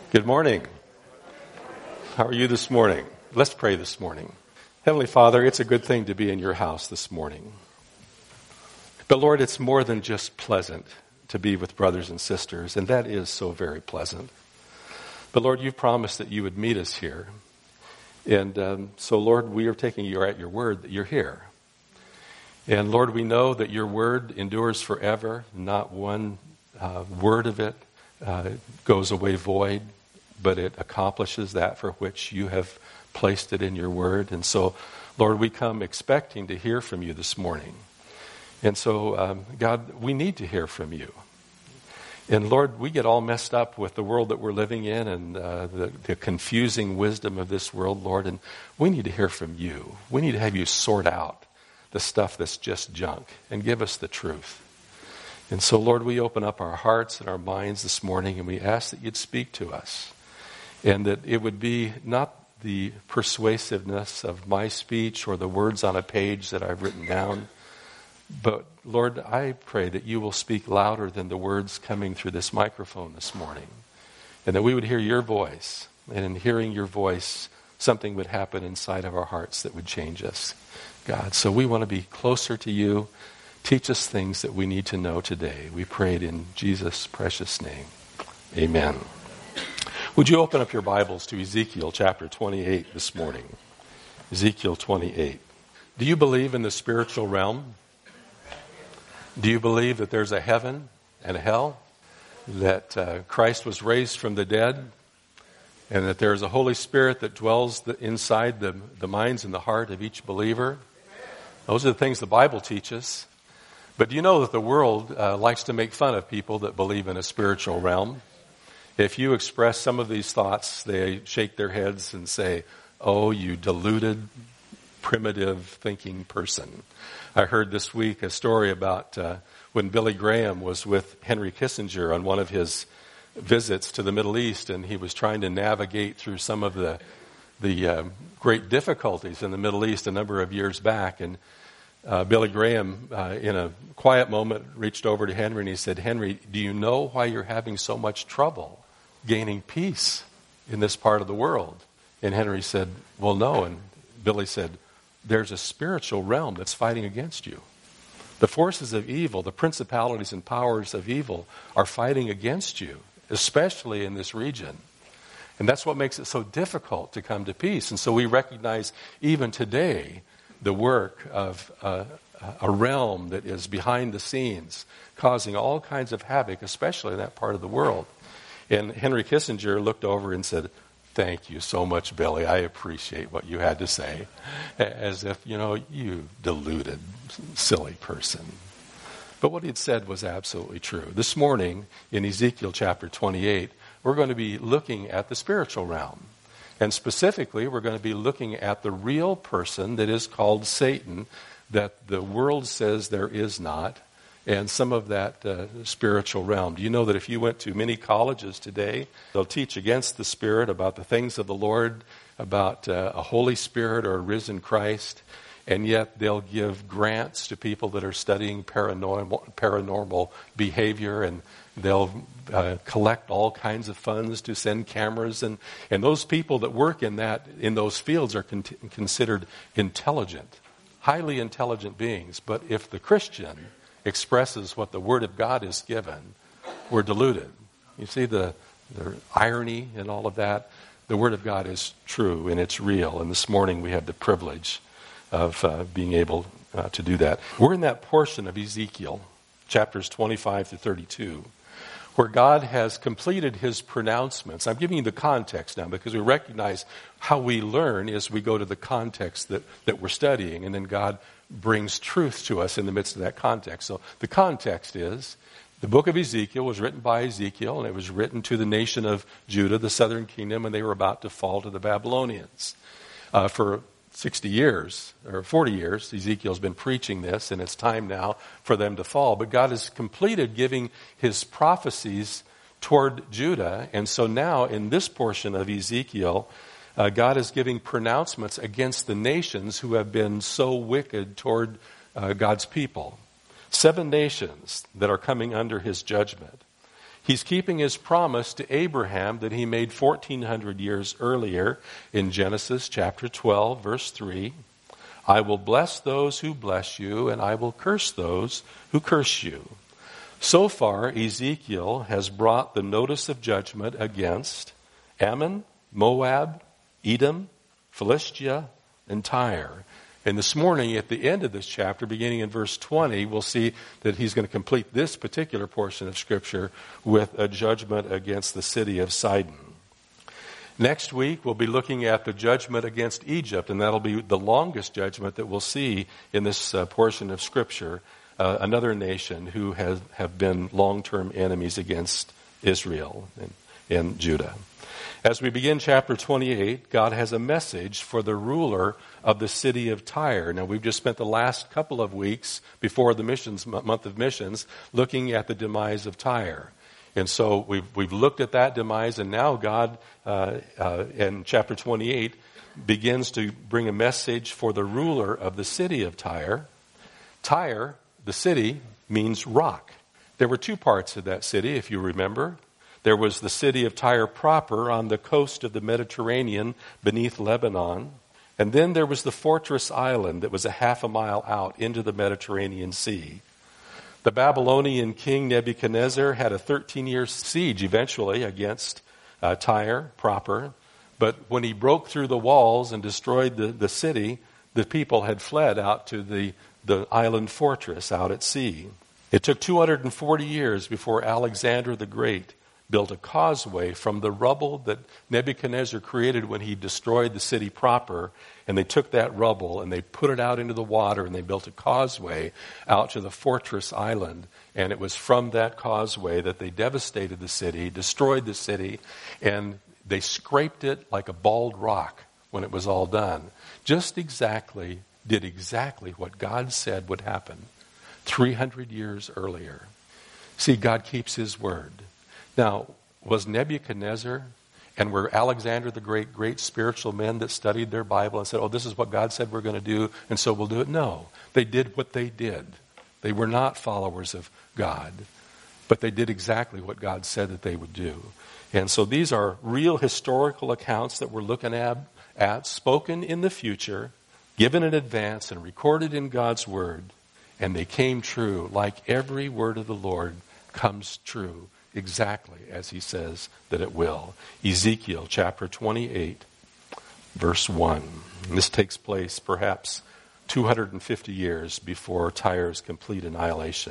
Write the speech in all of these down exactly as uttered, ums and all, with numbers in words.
Good morning. How are you this morning? Let's pray this morning. Heavenly Father, it's a good thing to be in your house this morning. But Lord, it's more than just pleasant to be with brothers and sisters, and that is so very pleasant. But Lord, you've promised that you would meet us here. And um, so Lord, we are taking you at your word that you're here. And Lord, we know that your word endures forever. Not one uh, word of it uh, goes away void, but it accomplishes that for which you have placed it in your word. And so, Lord, we come expecting to hear from you this morning. And so, um, God, we need to hear from you. And Lord, we get all messed up with the world that we're living in and uh, the, the confusing wisdom of this world, Lord. And we need to hear from you. We need to have you sort out the stuff that's just junk and give us the truth. And so, Lord, we open up our hearts and our minds this morning and we ask that you'd speak to us. And that it would be not the persuasiveness of my speech or the words on a page that I've written down, but Lord, I pray that you will speak louder than the words coming through this microphone this morning. And that we would hear your voice. And in hearing your voice, something would happen inside of our hearts that would change us, God. So we want to be closer to you. Teach us things that we need to know today. We pray it in Jesus' precious name. Amen. Would you open up your Bibles to Ezekiel chapter twenty-eight this morning? Ezekiel twenty-eight. Do you believe in the spiritual realm? Do you believe that there's a heaven and a hell? That uh, Christ was raised from the dead? And that there's a Holy Spirit that dwells the, inside the, the minds and the heart of each believer? Those are the things the Bible teaches. But do you know that the world uh, likes to make fun of people that believe in a spiritual realm? If you express some of these thoughts, they shake their heads and say, "Oh, you deluded, primitive thinking person." I heard this week a story about uh, when Billy Graham was with Henry Kissinger on one of his visits to the Middle East, and he was trying to navigate through some of the the uh, great difficulties in the Middle East a number of years back. And uh, Billy Graham, uh, in a quiet moment, reached over to Henry and he said, "Henry, do you know why you're having so much trouble gaining peace in this part of the world?" And Henry said, "Well, no." And Billy said, "There's a spiritual realm that's fighting against you. The forces of evil, the principalities and powers of evil are fighting against you, especially in this region. And that's what makes it so difficult to come to peace." And so we recognize even today the work of uh, a realm that is behind the scenes, causing all kinds of havoc, especially in that part of the world. And Henry Kissinger looked over and said, "Thank you so much, Billy. I appreciate what you had to say." As if, you know, you deluded, silly person. But what he had said was absolutely true. This morning, in Ezekiel chapter twenty-eight, we're going to be looking at the spiritual realm. And specifically, we're going to be looking at the real person that is called Satan, that the world says there is not, and some of that uh, spiritual realm. Do you know that if you went to many colleges today, they'll teach against the Spirit, about the things of the Lord, about uh, a Holy Spirit or a risen Christ, and yet they'll give grants to people that are studying paranormal, paranormal behavior, and they'll uh, collect all kinds of funds to send cameras, and, and those people that work in that in those fields are con- considered intelligent, highly intelligent beings. But if the Christian expresses what the Word of God is given, we're deluded. You see the, the irony in all of that? The Word of God is true and it's real. And this morning we have the privilege of uh, being able uh, to do that. We're in that portion of Ezekiel, chapters twenty-five to thirty-two, where God has completed his pronouncements. I'm giving you the context now because we recognize how we learn is we go to the context that, that we're studying, and then God brings truth to us in the midst of that context. So the context is the book of Ezekiel was written by Ezekiel, and it was written to the nation of Judah, the southern kingdom, and they were about to fall to the Babylonians. Uh, for sixty years, or forty years, Ezekiel's been preaching this, and it's time now for them to fall. But God has completed giving his prophecies toward Judah, and so now in this portion of Ezekiel, Uh, God is giving pronouncements against the nations who have been so wicked toward uh, God's people. Seven nations that are coming under his judgment. He's keeping his promise to Abraham that he made fourteen hundred years earlier in Genesis chapter twelve, verse three. I will bless those who bless you, and I will curse those who curse you. So far, Ezekiel has brought the notice of judgment against Ammon, Moab, Edom, Philistia, and Tyre. And this morning, at the end of this chapter, beginning in verse twenty, we'll see that he's going to complete this particular portion of Scripture with a judgment against the city of Sidon. Next week, we'll be looking at the judgment against Egypt, and that'll be the longest judgment that we'll see in this uh, portion of Scripture, uh, another nation who has have been long-term enemies against Israel and, and Judah. As we begin chapter twenty-eight, God has a message for the ruler of the city of Tyre. Now, we've just spent the last couple of weeks before the missions month of missions looking at the demise of Tyre. And so we've, we've looked at that demise, and now God, uh, uh, in chapter twenty-eight, begins to bring a message for the ruler of the city of Tyre. Tyre, the city, means rock. There were two parts of that city, if you remember. There was the city of Tyre proper on the coast of the Mediterranean beneath Lebanon. And then there was the fortress island that was a half a mile out into the Mediterranean Sea. The Babylonian king Nebuchadnezzar had a thirteen-year siege eventually against uh, Tyre proper. But when he broke through the walls and destroyed the, the city, the people had fled out to the, the island fortress out at sea. It took two hundred forty years before Alexander the Great built a causeway from the rubble that Nebuchadnezzar created when he destroyed the city proper, and they took that rubble and they put it out into the water, and they built a causeway out to the fortress island. And it was from that causeway that they devastated the city, destroyed the city, and they scraped it like a bald rock when it was all done. Just exactly, did exactly what God said would happen three hundred years earlier. See, God keeps his word. Now, was Nebuchadnezzar and were Alexander the Great great spiritual men that studied their Bible and said, oh, this is what God said we're going to do, and so we'll do it? No. They did what they did. They were not followers of God, but they did exactly what God said that they would do. And so these are real historical accounts that we're looking at, at spoken in the future, given in advance, and recorded in God's Word. And they came true, like every word of the Lord comes true exactly as he says that it will. Ezekiel chapter twenty-eight, verse one. And this takes place perhaps two hundred fifty years before Tyre's complete annihilation.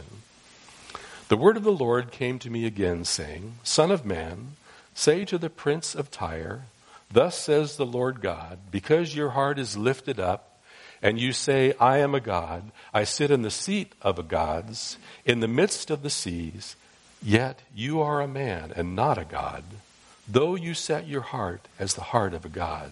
The word of the Lord came to me again, saying, Son of man, say to the prince of Tyre, thus says the Lord God, because your heart is lifted up, and you say, I am a god, I sit in the seat of a gods, in the midst of the seas, yet you are a man and not a god, though you set your heart as the heart of a god.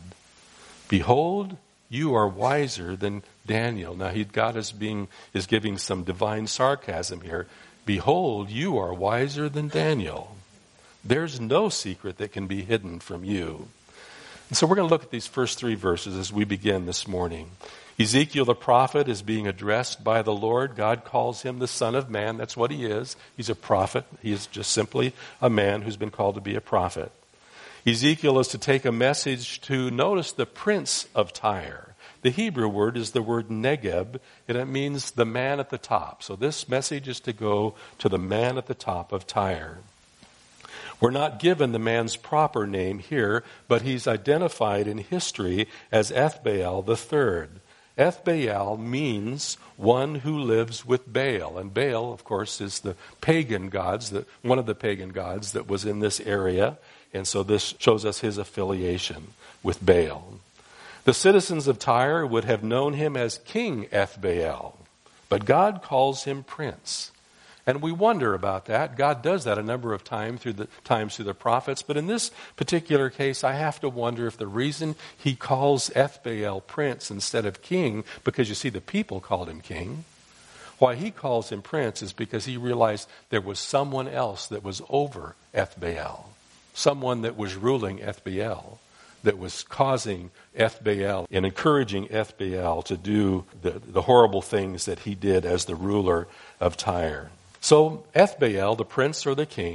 Behold, you are wiser than Daniel. Now, he, God is being is giving some divine sarcasm here. Behold, you are wiser than Daniel. There's no secret that can be hidden from you. And so we're going to look at these first three verses as we begin this morning. Ezekiel the prophet is being addressed by the Lord. God calls him the Son of Man. That's what he is. He's a prophet. He is just simply a man who's been called to be a prophet. Ezekiel is to take a message to, notice, the prince of Tyre. The Hebrew word is the word negeb, and it means the man at the top. So this message is to go to the man at the top of Tyre. We're not given the man's proper name here, but he's identified in history as Ethbaal the third. Ethbaal means one who lives with Baal. And Baal, of course, is the pagan gods, the, one of the pagan gods that was in this area. And so this shows us his affiliation with Baal. The citizens of Tyre would have known him as King Ethbaal, but God calls him prince. And we wonder about that. God does that a number of time through the, times through the prophets. But in this particular case, I have to wonder if the reason he calls Ethbaal prince instead of king, because you see the people called him king, why he calls him prince is because he realized there was someone else that was over Ethbaal, someone that was ruling Ethbaal, that was causing Ethbaal and encouraging Ethbaal to do the, the horrible things that he did as the ruler of Tyre. So Ethbaal, the prince or the king,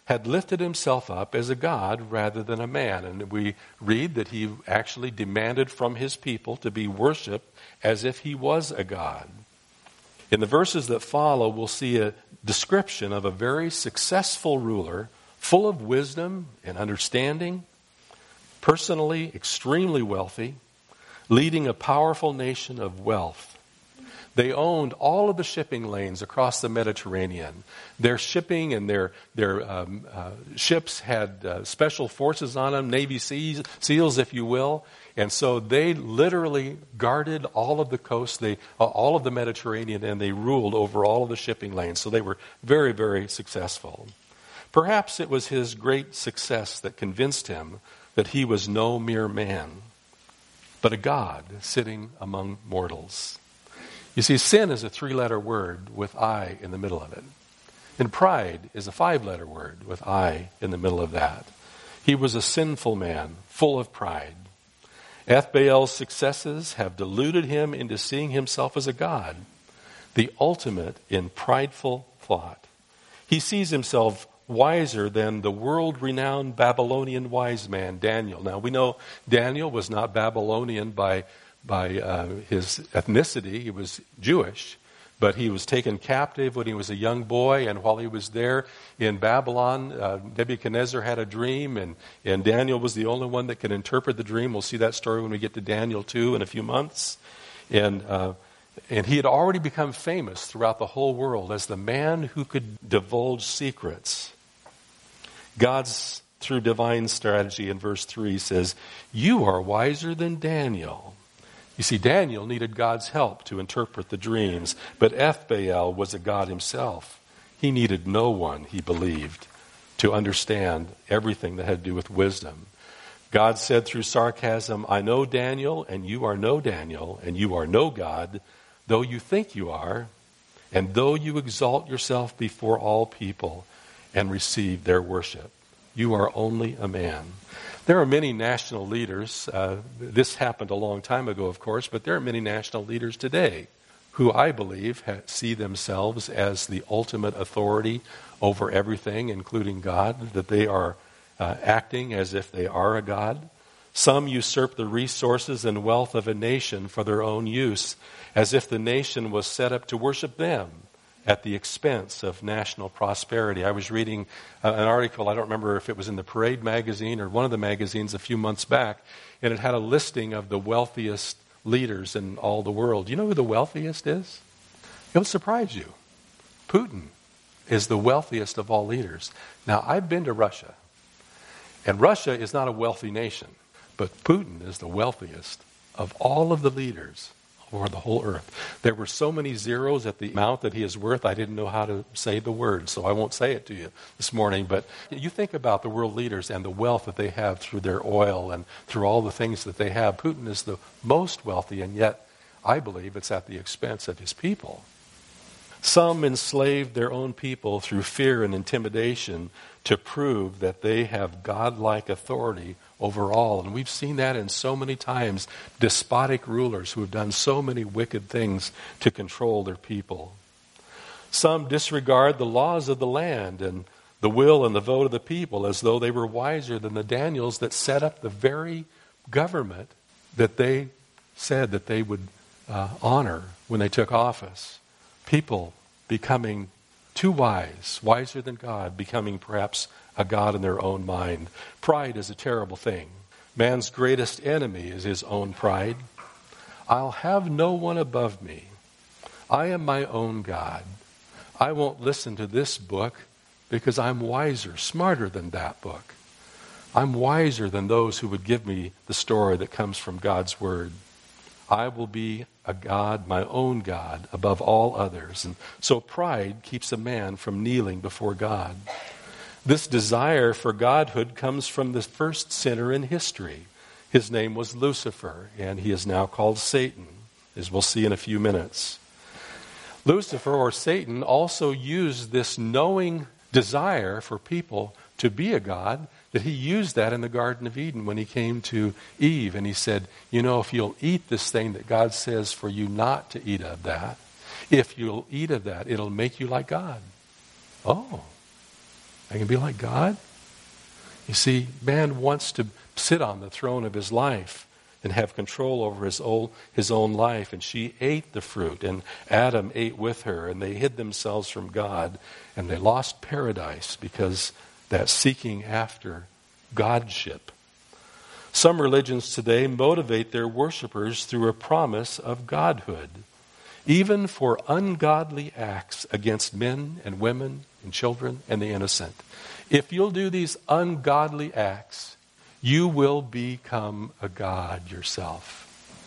had lifted himself up as a god rather than a man. And we read that he actually demanded from his people to be worshipped as if he was a god. In the verses that follow, we'll see a description of a very successful ruler, full of wisdom and understanding, personally extremely wealthy, leading a powerful nation of wealth. They owned all of the shipping lanes across the Mediterranean. Their shipping and their their um, uh, ships had uh, special forces on them, Navy Seas, SEALs, if you will. And so they literally guarded all of the coast, they uh, all of the Mediterranean, and they ruled over all of the shipping lanes. So they were very, very successful. Perhaps it was his great success that convinced him that he was no mere man, but a god sitting among mortals. You see, sin is a three-letter word with I in the middle of it. And pride is a five-letter word with I in the middle of that. He was a sinful man, full of pride. Ethbaal's successes have deluded him into seeing himself as a god, the ultimate in prideful thought. He sees himself wiser than the world-renowned Babylonian wise man, Daniel. Now, we know Daniel was not Babylonian by by uh, his ethnicity. He was Jewish, but he was taken captive when he was a young boy, and while he was there in Babylon, uh, Nebuchadnezzar had a dream, and, and Daniel was the only one that could interpret the dream. We'll see that story when we get to Daniel two in a few months. And, uh, and he had already become famous throughout the whole world as the man who could divulge secrets. God's, through divine strategy in verse three, says, "You are wiser than Daniel." You see, Daniel needed God's help to interpret the dreams, but Ethbaal was a god himself. He needed no one, he believed, to understand everything that had to do with wisdom. God said through sarcasm, "I know Daniel, and you are no Daniel, and you are no God, though you think you are, and though you exalt yourself before all people and receive their worship. You are only a man." There are many national leaders. Uh, this happened a long time ago, of course, but there are many national leaders today who I believe ha- see themselves as the ultimate authority over everything, including God, that they are uh, acting as if they are a god. Some usurp the resources and wealth of a nation for their own use, as if the nation was set up to worship them at the expense of national prosperity. I was reading uh, an article, I don't remember if it was in the Parade magazine or one of the magazines a few months back, and it had a listing of the wealthiest leaders in all the world. You know who the wealthiest is? It'll surprise you. Putin is the wealthiest of all leaders. Now, I've been to Russia, and Russia is not a wealthy nation, but Putin is the wealthiest of all of the leaders over the whole earth. There were so many zeros at the amount that he is worth, I didn't know how to say the word, so I won't say it to you this morning. But you think about the world leaders and the wealth that they have through their oil and through all the things that they have. Putin is the most wealthy, and yet I believe it's at the expense of his people. Some enslaved their own people through fear and intimidation to prove that they have godlike authority over all. And we've seen that in so many times. Despotic rulers who have done so many wicked things to control their people. Some disregard the laws of the land and the will and the vote of the people as though they were wiser than the Daniels that set up the very government that they said that they would uh, honor when they took office. People becoming too wise, wiser than God, becoming perhaps a god in their own mind. Pride is a terrible thing. Man's greatest enemy is his own pride. I'll have no one above me. I am my own God. I won't listen to this book because I'm wiser, smarter than that book. I'm wiser than those who would give me the story that comes from God's Word. I will be a God, my own God, above all others. And so pride keeps a man from kneeling before God. This desire for godhood comes from the first sinner in history. His name was Lucifer, and he is now called Satan, as we'll see in a few minutes. Lucifer, or Satan, also used this knowing desire for people to be a god, that he used that in the Garden of Eden when he came to Eve, and he said, you know, if you'll eat this thing that God says for you not to eat of that, if you'll eat of that, it'll make you like God. Oh. I can be like God? You see, man wants to sit on the throne of his life and have control over his own, his own life. And she ate the fruit, and Adam ate with her, and they hid themselves from God, and they lost paradise because that seeking after Godship. Some religions today motivate their worshipers through a promise of godhood, even for ungodly acts against men and women and children and the innocent. If you'll do these ungodly acts, you will become a god yourself.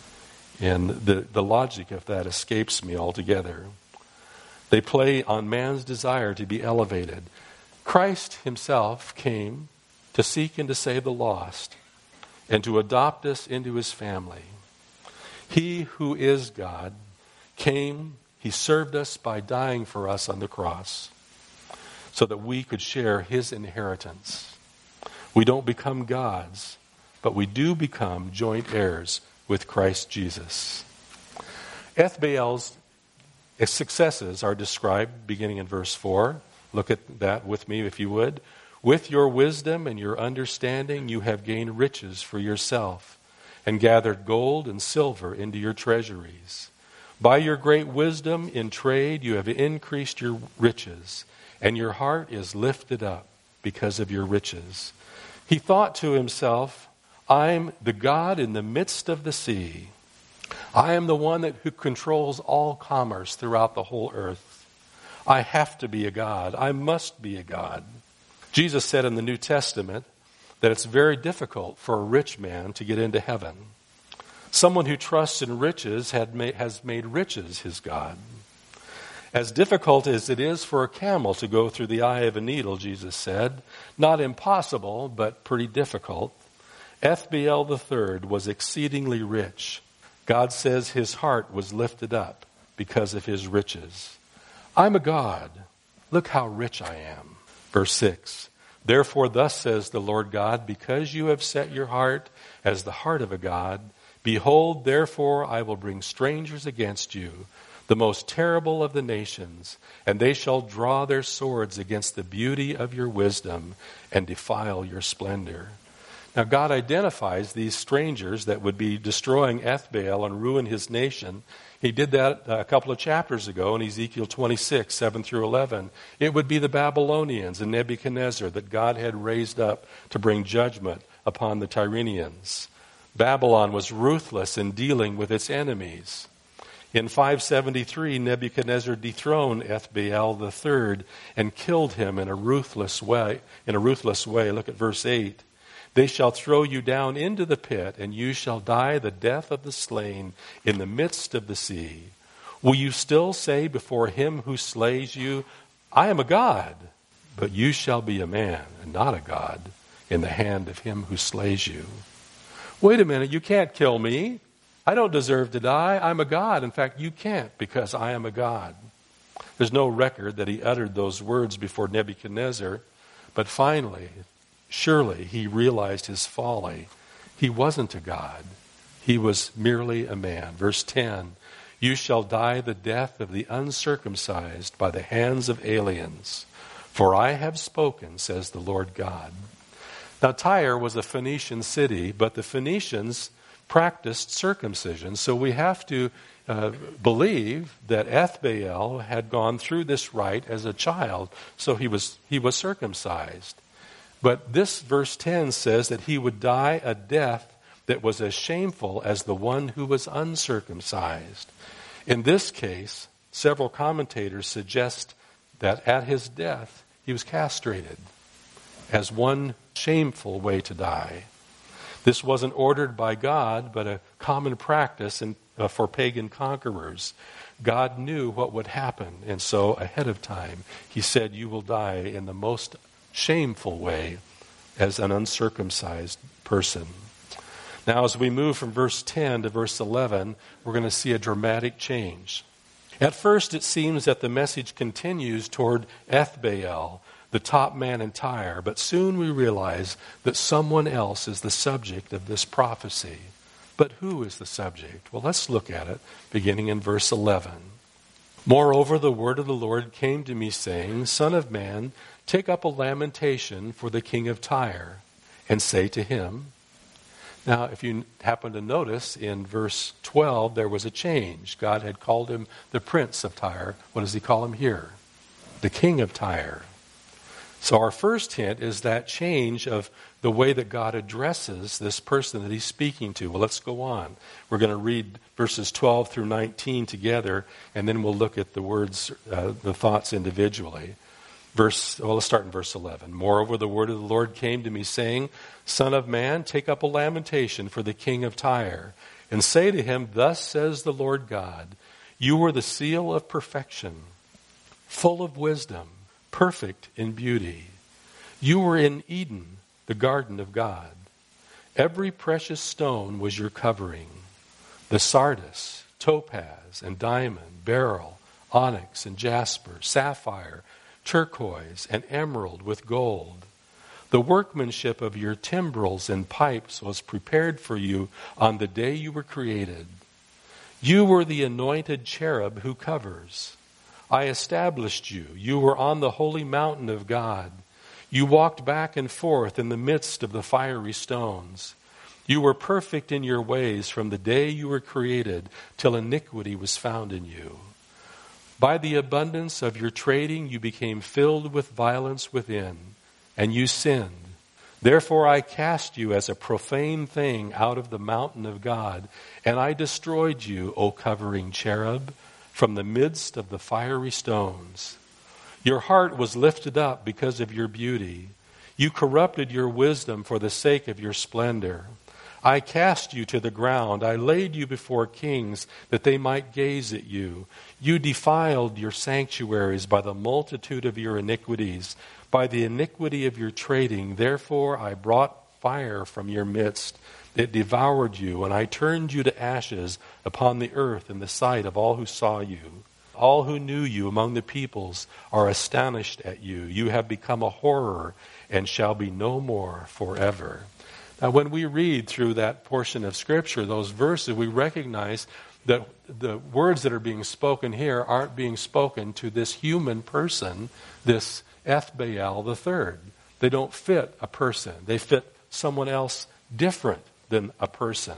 And the, the logic of that escapes me altogether. They play on man's desire to be elevated. Christ himself came to seek and to save the lost and to adopt us into his family. He who is God came, he served us by dying for us on the cross so that we could share his inheritance. We don't become gods, but we do become joint heirs with Christ Jesus. Ethbael's successes are described beginning in verse four. Look at that with me if you would. With your wisdom and your understanding you have gained riches for yourself and gathered gold and silver into your treasuries. By your great wisdom in trade you have increased your riches, and your heart is lifted up because of your riches. He thought to himself, I'm the God in the midst of the sea. I am the one that, who controls all commerce throughout the whole earth. I have to be a God. I must be a God. Jesus said in the New Testament that it's very difficult for a rich man to get into heaven. Someone who trusts in riches had made, has made riches his God. As difficult as it is for a camel to go through the eye of a needle, Jesus said, not impossible, but pretty difficult. Ethbael the third was exceedingly rich. God says his heart was lifted up because of his riches. I'm a God. Look how rich I am. Verse six, therefore thus says the Lord God, because you have set your heart as the heart of a God, behold, therefore I will bring strangers against you, the most terrible of the nations, and they shall draw their swords against the beauty of your wisdom and defile your splendor. Now God identifies these strangers that would be destroying Ethbael and ruin his nation. He did that a couple of chapters ago in Ezekiel twenty-six, seven through eleven. It would be the Babylonians and Nebuchadnezzar that God had raised up to bring judgment upon the Tyrians. Babylon was ruthless in dealing with its enemies. In five seventy-three, Nebuchadnezzar dethroned Ethbael the third and killed him in a ruthless way. In a ruthless way, look at verse eight. They shall throw you down into the pit, and you shall die the death of the slain in the midst of the sea. Will you still say before him who slays you, I am a God, but you shall be a man and not a God in the hand of him who slays you. Wait a minute, you can't kill me. I don't deserve to die. I'm a God. In fact, you can't because I am a God. There's no record that he uttered those words before Nebuchadnezzar, but finally, surely he realized his folly. He wasn't a God. He was merely a man. Verse ten, you shall die the death of the uncircumcised by the hands of aliens. For I have spoken, says the Lord God. Now Tyre was a Phoenician city, but the Phoenicians practiced circumcision. So we have to uh, believe that Ethbael had gone through this rite as a child. So he was he was circumcised. But this verse ten says that he would die a death that was as shameful as the one who was uncircumcised. In this case, several commentators suggest that at his death he was castrated as one shameful way to die. This wasn't ordered by God, but a common practice in, uh, for pagan conquerors. God knew what would happen, and so ahead of time he said, you will die in the most shameful way as an uncircumcised person. Now, as we move from verse ten to verse eleven, we're going to see a dramatic change. At first, it seems that the message continues toward Ethbael, the top man in Tyre, but soon we realize that someone else is the subject of this prophecy. But who is the subject? Well, let's look at it, beginning in verse eleven. Moreover, the word of the Lord came to me, saying, Son of man, take up a lamentation for the king of Tyre, and say to him. Now, if you happen to notice, in verse twelve, there was a change. God had called him the prince of Tyre. What does he call him here? The king of Tyre. So our first hint is that change of the way that God addresses this person that he's speaking to. Well, let's go on. We're going to read verses twelve through nineteen together, and then we'll look at the words, uh, the thoughts individually. Verse, well, let's start in verse eleven. Moreover, the word of the Lord came to me, saying, Son of man, take up a lamentation for the king of Tyre, and say to him, Thus says the Lord God, You are the seal of perfection, full of wisdom, perfect in beauty. You were in Eden, the garden of God. Every precious stone was your covering, the sardius, topaz, and diamond, beryl, onyx, and jasper, sapphire, turquoise, and emerald with gold. The workmanship of your timbrels and pipes was prepared for you on the day you were created. You were the anointed cherub who covers. I established you. You were on the holy mountain of God. You walked back and forth in the midst of the fiery stones. You were perfect in your ways from the day you were created till iniquity was found in you. By the abundance of your trading you became filled with violence within, and you sinned. Therefore I cast you as a profane thing out of the mountain of God, and I destroyed you, O covering cherub, from the midst of the fiery stones. Your heart was lifted up because of your beauty. You corrupted your wisdom for the sake of your splendor. I cast you to the ground. I laid you before kings that they might gaze at you. You defiled your sanctuaries by the multitude of your iniquities, by the iniquity of your trading. Therefore I brought fire from your midst. It devoured you, and I turned you to ashes upon the earth in the sight of all who saw you. All who knew you among the peoples are astonished at you. You have become a horror and shall be no more forever. Now, when we read through that portion of Scripture, those verses, we recognize that the words that are being spoken here aren't being spoken to this human person, this Ethbaal the third. They don't fit a person. They fit someone else different than a person.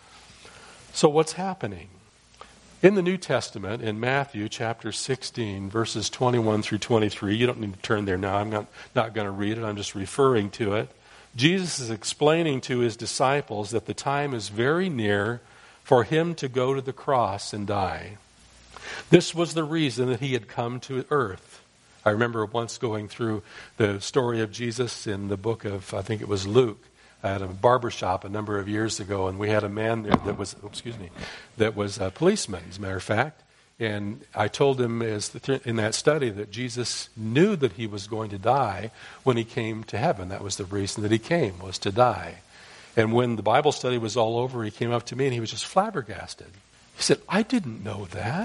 So what's happening? In the New Testament, in Matthew chapter sixteen, verses twenty-one through twenty-three, you don't need to turn there now. I'm not, not going to read it. I'm just referring to it. Jesus is explaining to his disciples that the time is very near for him to go to the cross and die. This was the reason that he had come to earth. I remember once going through the story of Jesus in the book of, I think it was Luke, at a barbershop a number of years ago, and we had a man there that was, excuse me, that was a policeman, as a matter of fact. And I told him as the, in that study that Jesus knew that he was going to die when he came to heaven. That was the reason that he came, was to die. And when the Bible study was all over, he came up to me and he was just flabbergasted. He said, I didn't know that.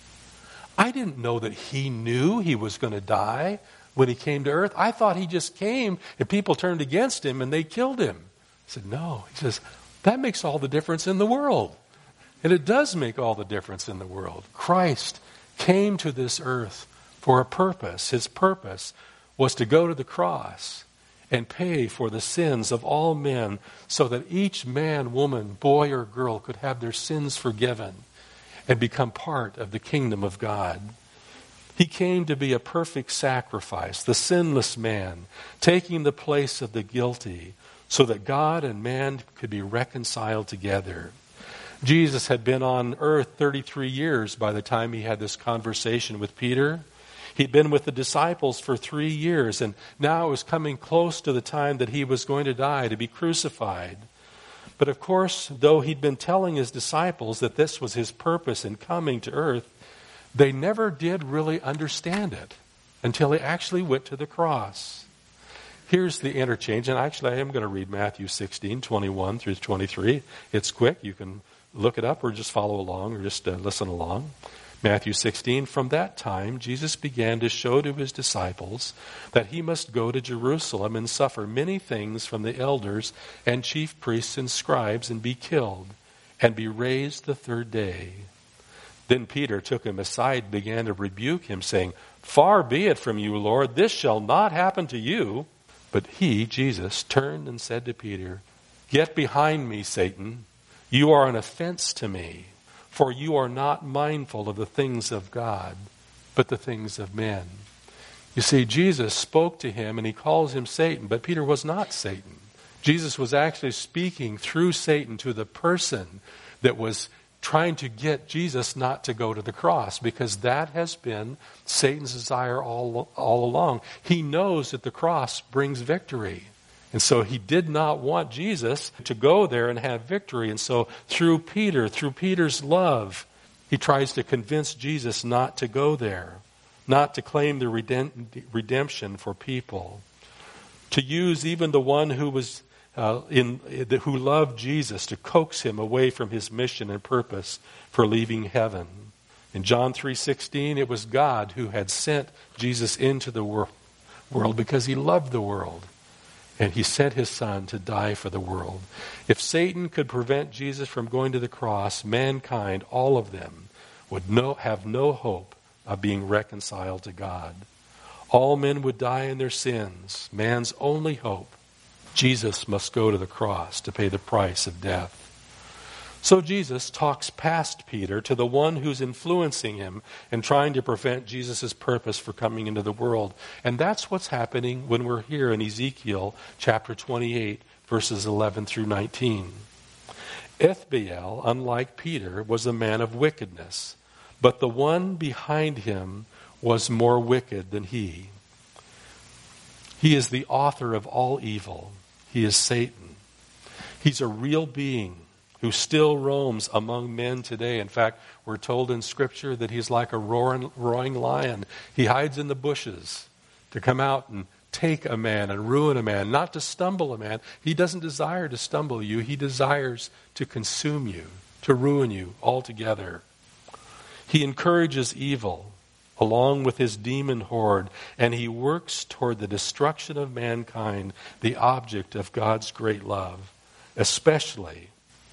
I didn't know that he knew he was going to die when he came to earth. I thought he just came and people turned against him and they killed him. I said, no. He says, that makes all the difference in the world. And it does make all the difference in the world. Christ came to this earth for a purpose. His purpose was to go to the cross and pay for the sins of all men so that each man, woman, boy, or girl could have their sins forgiven and become part of the kingdom of God. He came to be a perfect sacrifice, the sinless man, taking the place of the guilty so that God and man could be reconciled together. Jesus had been on earth thirty-three years by the time he had this conversation with Peter. He'd been with the disciples for three years, and now it was coming close to the time that he was going to die, to be crucified. But of course, though he'd been telling his disciples that this was his purpose in coming to earth, they never did really understand it until he actually went to the cross. Here's the interchange, and actually I am going to read Matthew sixteen, twenty-one through twenty-three. It's quick. You can look it up or just follow along or just uh, listen along. Matthew sixteen, from that time Jesus began to show to his disciples that he must go to Jerusalem and suffer many things from the elders and chief priests and scribes and be killed and be raised the third day. Then Peter took him aside and began to rebuke him, saying, "Far be it from you, Lord, this shall not happen to you." But he, Jesus, turned and said to Peter, "Get behind me, Satan. You are an offense to me, for you are not mindful of the things of God, but the things of men." You see, Jesus spoke to him and he calls him Satan, but Peter was not Satan. Jesus was actually speaking through Satan to the person that was trying to get Jesus not to go to the cross, because that has been Satan's desire all, all along. He knows that the cross brings victory. And so he did not want Jesus to go there and have victory. And so through Peter, through Peter's love, he tries to convince Jesus not to go there, not to claim the redemption for people, to use even the one who was uh, in who loved Jesus to coax him away from his mission and purpose for leaving heaven. In John three sixteen, it was God who had sent Jesus into the wor- world because he loved the world. And he sent his son to die for the world. If Satan could prevent Jesus from going to the cross, mankind, all of them, would no, have no hope of being reconciled to God. All men would die in their sins. Man's only hope. Jesus must go to the cross to pay the price of death. So Jesus talks past Peter to the one who's influencing him and trying to prevent Jesus' purpose for coming into the world. And that's what's happening when we're here in Ezekiel chapter twenty-eight, verses eleven through nineteen. Ithbaal, unlike Peter, was a man of wickedness, but the one behind him was more wicked than he. He is the author of all evil. He is Satan. He's a real being who still roams among men today. In fact, we're told in Scripture that he's like a roaring, roaring lion. He hides in the bushes to come out and take a man and ruin a man, not to stumble a man. He doesn't desire to stumble you. He desires to consume you, to ruin you altogether. He encourages evil along with his demon horde, and he works toward the destruction of mankind, the object of God's great love, especially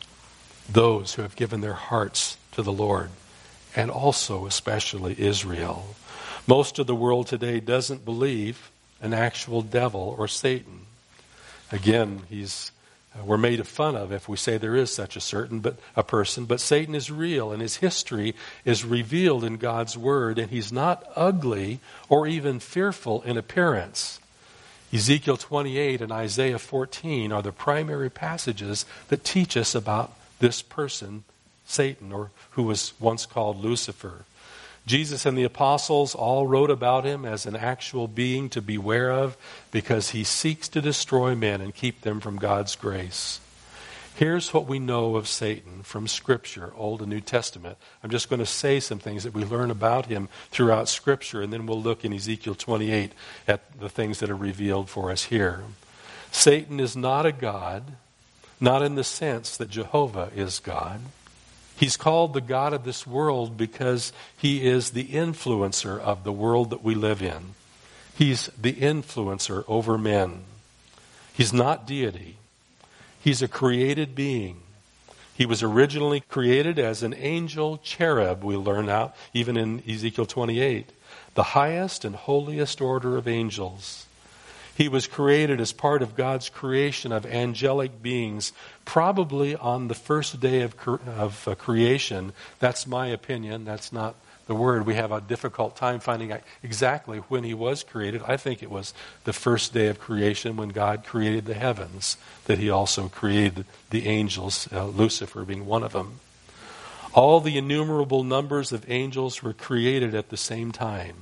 those who have given their hearts to the Lord, and also especially Israel. Most of the world today doesn't believe an actual devil or Satan. Again, he's uh, we're made fun of if we say there is such a certain but a person, but Satan is real, and his history is revealed in God's word, and he's not ugly or even fearful in appearance. Ezekiel twenty-eight and Isaiah fourteen are the primary passages that teach us about this person, Satan, or who was once called Lucifer. Jesus and the apostles all wrote about him as an actual being to beware of, because he seeks to destroy men and keep them from God's grace. Here's what we know of Satan from Scripture, Old and New Testament. I'm just going to say some things that we learn about him throughout Scripture, and then we'll look in Ezekiel twenty-eight at the things that are revealed for us here. Satan is not a god, not in the sense that Jehovah is God. He's called the God of this world because he is the influencer of the world that we live in. He's the influencer over men. He's not deity. He's a created being. He was originally created as an angel cherub, we learn out even in Ezekiel twenty-eight, the highest and holiest order of angels. He was created as part of God's creation of angelic beings, probably on the first day of, cre- of uh, creation. That's my opinion. That's not the word. We have a difficult time finding out exactly when he was created. I think it was the first day of creation when God created the heavens, that he also created the angels, uh, Lucifer being one of them. All the innumerable numbers of angels were created at the same time.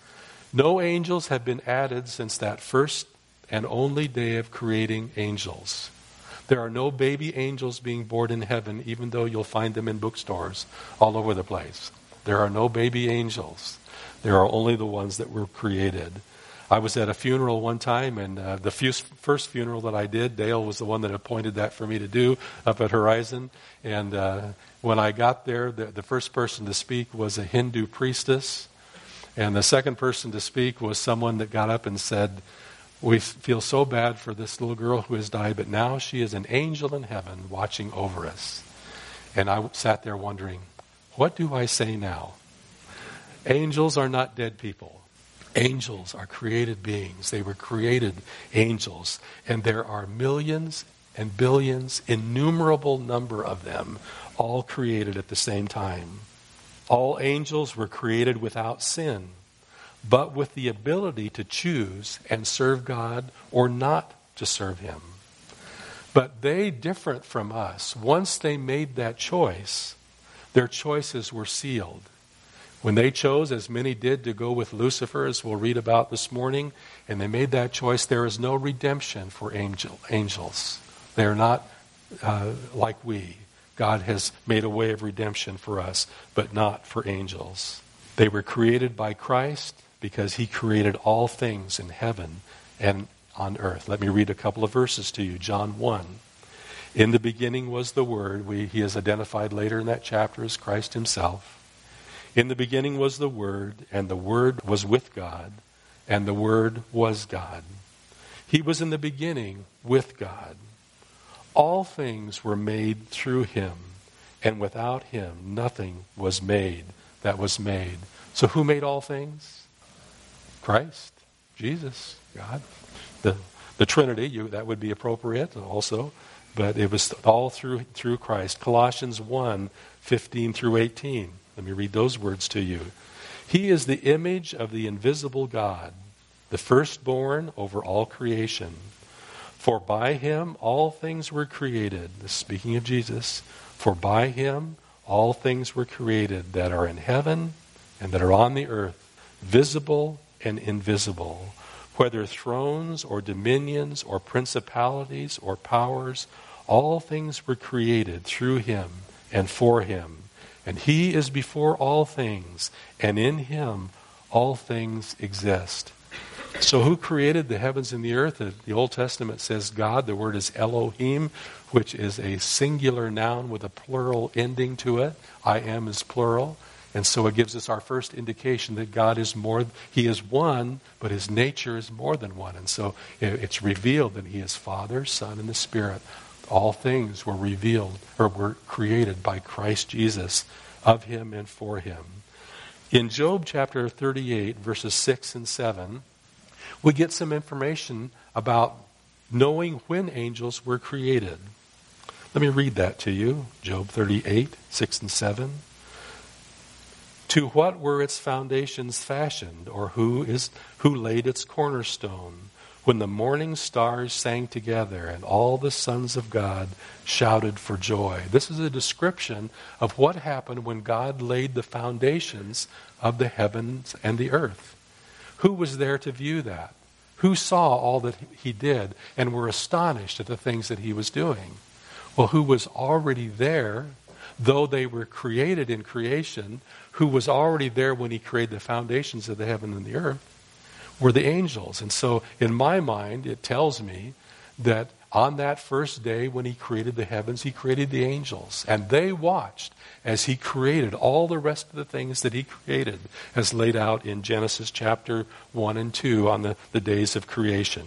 No angels have been added since that first and only day of creating angels. There are no baby angels being born in heaven, even though you'll find them in bookstores all over the place. There are no baby angels. There are only the ones that were created. I was at a funeral one time, and uh, the few, first funeral that I did, Dale was the one that appointed that for me to do up at Horizon. And uh, when I got there, the, the first person to speak was a Hindu priestess. And the second person to speak was someone that got up and said, "We feel so bad for this little girl who has died, but now she is an angel in heaven watching over us." And I sat there wondering, What do I say now? Angels are not dead people. Angels are created beings. They were created angels. And there are millions and billions, innumerable number of them, all created at the same time. All angels were created without sin, but with the ability to choose and serve God or not to serve Him. But they, different from us, once they made that choice, their choices were sealed. When they chose, as many did, to go with Lucifer, as we'll read about this morning, and they made that choice, there is no redemption for angel, angels. They are not uh, like we. God has made a way of redemption for us, but not for angels. They were created by Christ because He created all things in heaven and on earth. Let me read a couple of verses to you. John one. In the beginning was the Word. We, he is identified later in that chapter as Christ Himself. In the beginning was the Word, and the Word was with God, and the Word was God. He was in the beginning with God. All things were made through Him, and without Him nothing was made that was made. So who made all things? Christ, Jesus, God. The the Trinity, you, that would be appropriate also, but it was all through through Christ. Colossians one, fifteen through eighteen. Let me read those words to you. He is the image of the invisible God, the firstborn over all creation. For by Him all things were created. Speaking of Jesus. For by Him all things were created that are in heaven and that are on the earth, visible and invisible, whether thrones or dominions or principalities or powers, all things were created through Him and for Him. And He is before all things, and in Him all things exist. So who created the heavens and the earth? The Old Testament says God. The word is Elohim, which is a singular noun with a plural ending to it. I am is plural. And so it gives us our first indication that God is more, He is one, but His nature is more than one. And so it's revealed that He is Father, Son, and the Spirit. All things were revealed, or were created by Christ Jesus, of Him and for Him. In Job chapter thirty-eight, verses six and seven, we get some information about knowing when angels were created. Let me read that to you. Job thirty-eight, six and seven. To what were its foundations fashioned, or who is who laid its cornerstone? When the morning stars sang together and all the sons of God shouted for joy. This is a description of what happened when God laid the foundations of the heavens and the earth. Who was there to view that? Who saw all that He did and were astonished at the things that He was doing? Well, who was already there, though they were created in creation, who was already there when He created the foundations of the heaven and the earth, were the angels. And so in my mind, it tells me that on that first day when He created the heavens, He created the angels. And they watched as He created all the rest of the things that He created, as laid out in Genesis chapter one and two on the, the days of creation.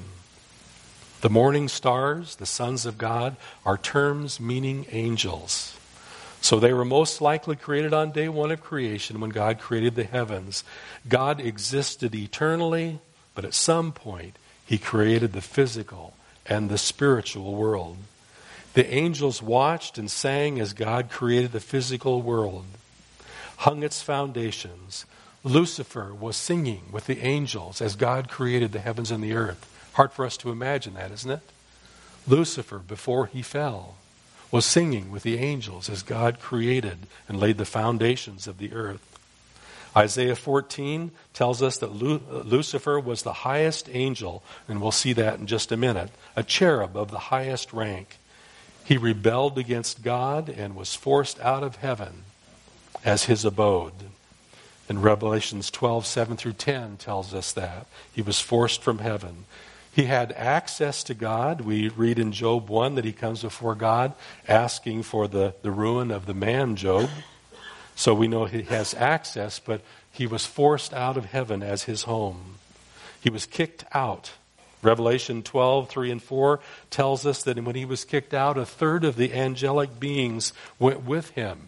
The morning stars, the sons of God, are terms meaning angels. So they were most likely created on day one of creation when God created the heavens. God existed eternally, but at some point He created the physical and the spiritual world. The angels watched and sang as God created the physical world, hung its foundations. Lucifer was singing with the angels as God created the heavens and the earth. Hard for us to imagine that, isn't it? Lucifer, before he fell, was singing with the angels as God created and laid the foundations of the earth. Isaiah fourteen tells us that Lu- Lucifer was the highest angel, and we'll see that in just a minute, a cherub of the highest rank. He rebelled against God and was forced out of heaven as his abode. And Revelations twelve, seven through ten tells us that. He was forced from heaven. He had access to God. We read in Job one that he comes before God asking for the, the ruin of the man Job. So we know he has access, but he was forced out of heaven as his home. He was kicked out. Revelation twelve, three and four tells us that when he was kicked out, a third of the angelic beings went with him.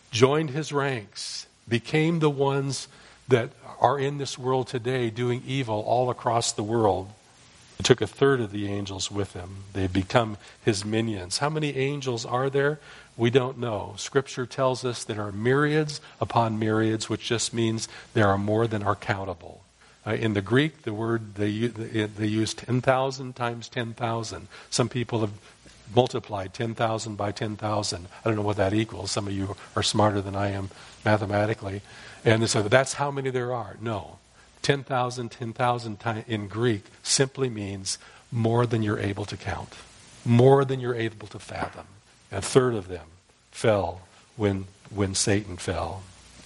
joined his ranks, became the ones that are in this world today doing evil all across the world. He took a third of the angels with him. They become his minions. How many angels are there? We don't know. Scripture tells us there are myriads upon myriads, which just means there are more than are countable. Uh, in the Greek, the word they they use ten thousand times ten thousand. Some people have multiplied ten thousand by ten thousand. I don't know what that equals. Some of you are smarter than I am mathematically. And so that's how many there are. No. ten thousand, ten thousand in Greek simply means more than you're able to count. More than you're able to fathom. A third of them fell when, when Satan fell.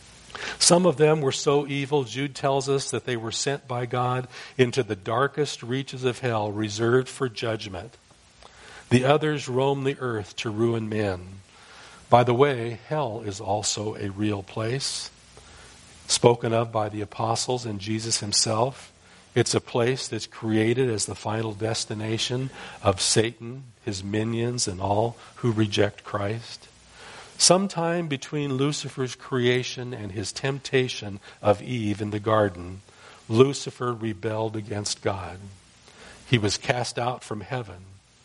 Some of them were so evil, Jude tells us, that they were sent by God into the darkest reaches of hell, reserved for judgment. The others roam the earth to ruin men. By the way, hell is also a real place, spoken of by the apostles and Jesus himself. It's a place that's created as the final destination of Satan, his minions, and all who reject Christ. Sometime between Lucifer's creation and his temptation of Eve in the garden, Lucifer rebelled against God. He was cast out from heaven.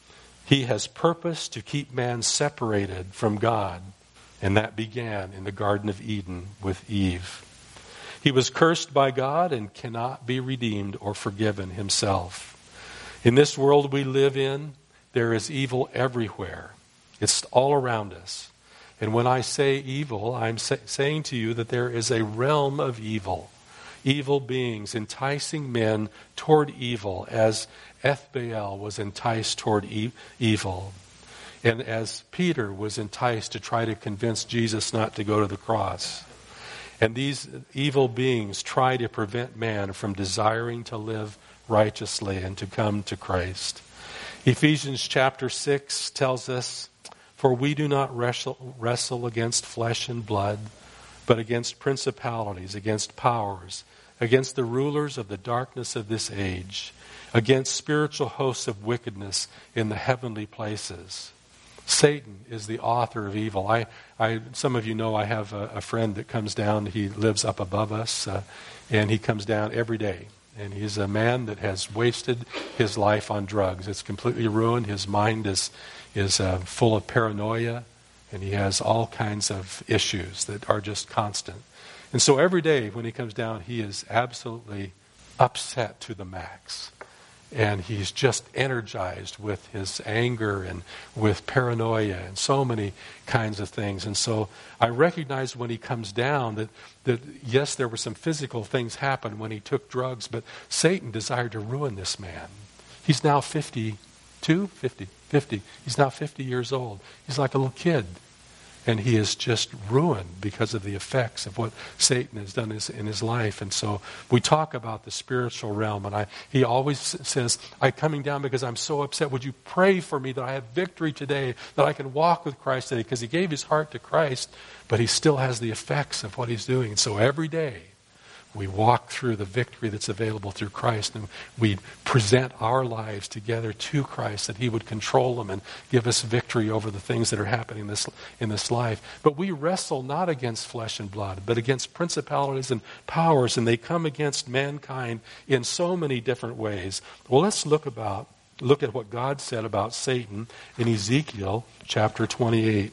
He has purposed to keep man separated from God, and that began in the Garden of Eden with Eve. He was cursed by God and cannot be redeemed or forgiven himself. In this world we live in, there is evil everywhere. It's all around us. And when I say evil, I'm say, saying to you that there is a realm of evil. Evil beings enticing men toward evil, as Ethbaal was enticed toward e- evil. And as Peter was enticed to try to convince Jesus not to go to the cross. And these evil beings try to prevent man from desiring to live righteously and to come to Christ. Ephesians chapter six tells us, "For we do not wrestle, wrestle against flesh and blood, but against principalities, against powers, against the rulers of the darkness of this age, against spiritual hosts of wickedness in the heavenly places." Satan is the author of evil. I, I, some of you know I have a, a friend that comes down. He lives up above us, uh, and he comes down every day. And he's a man that has wasted his life on drugs. It's completely ruined. His mind is is uh, full of paranoia, and he has all kinds of issues that are just constant. And so every day when he comes down, he is absolutely upset to the max. And he's just energized with his anger and with paranoia and so many kinds of things. And so I recognize when he comes down that, that yes, there were some physical things happen when he took drugs, but Satan desired to ruin this man. He's now fifty-two, fifty, fifty. He's now fifty years old. He's like a little kid. And he is just ruined because of the effects of what Satan has done in his life. And so we talk about the spiritual realm. And I, he always says, I'm coming down because I'm so upset. Would you pray for me that I have victory today, that I can walk with Christ today? Because he gave his heart to Christ, but he still has the effects of what he's doing. And so every day we walk through the victory that's available through Christ, and we present our lives together to Christ, that he would control them and give us victory over the things that are happening in this, in this life. But we wrestle not against flesh and blood, but against principalities and powers, and they come against mankind in so many different ways. Well, let's look about look at what God said about Satan in Ezekiel chapter twenty-eight.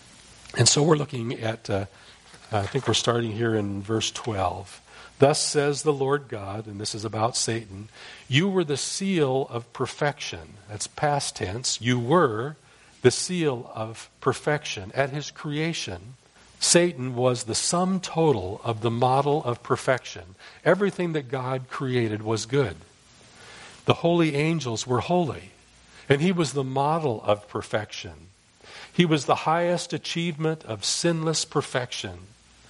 And so we're looking at, uh, I think we're starting here in verse twelve. Thus says the Lord God, and this is about Satan, you were the seal of perfection. That's past tense. You were the seal of perfection. At his creation, Satan was the sum total of the model of perfection. Everything that God created was good. The holy angels were holy, and he was the model of perfection. He was the highest achievement of sinless perfection.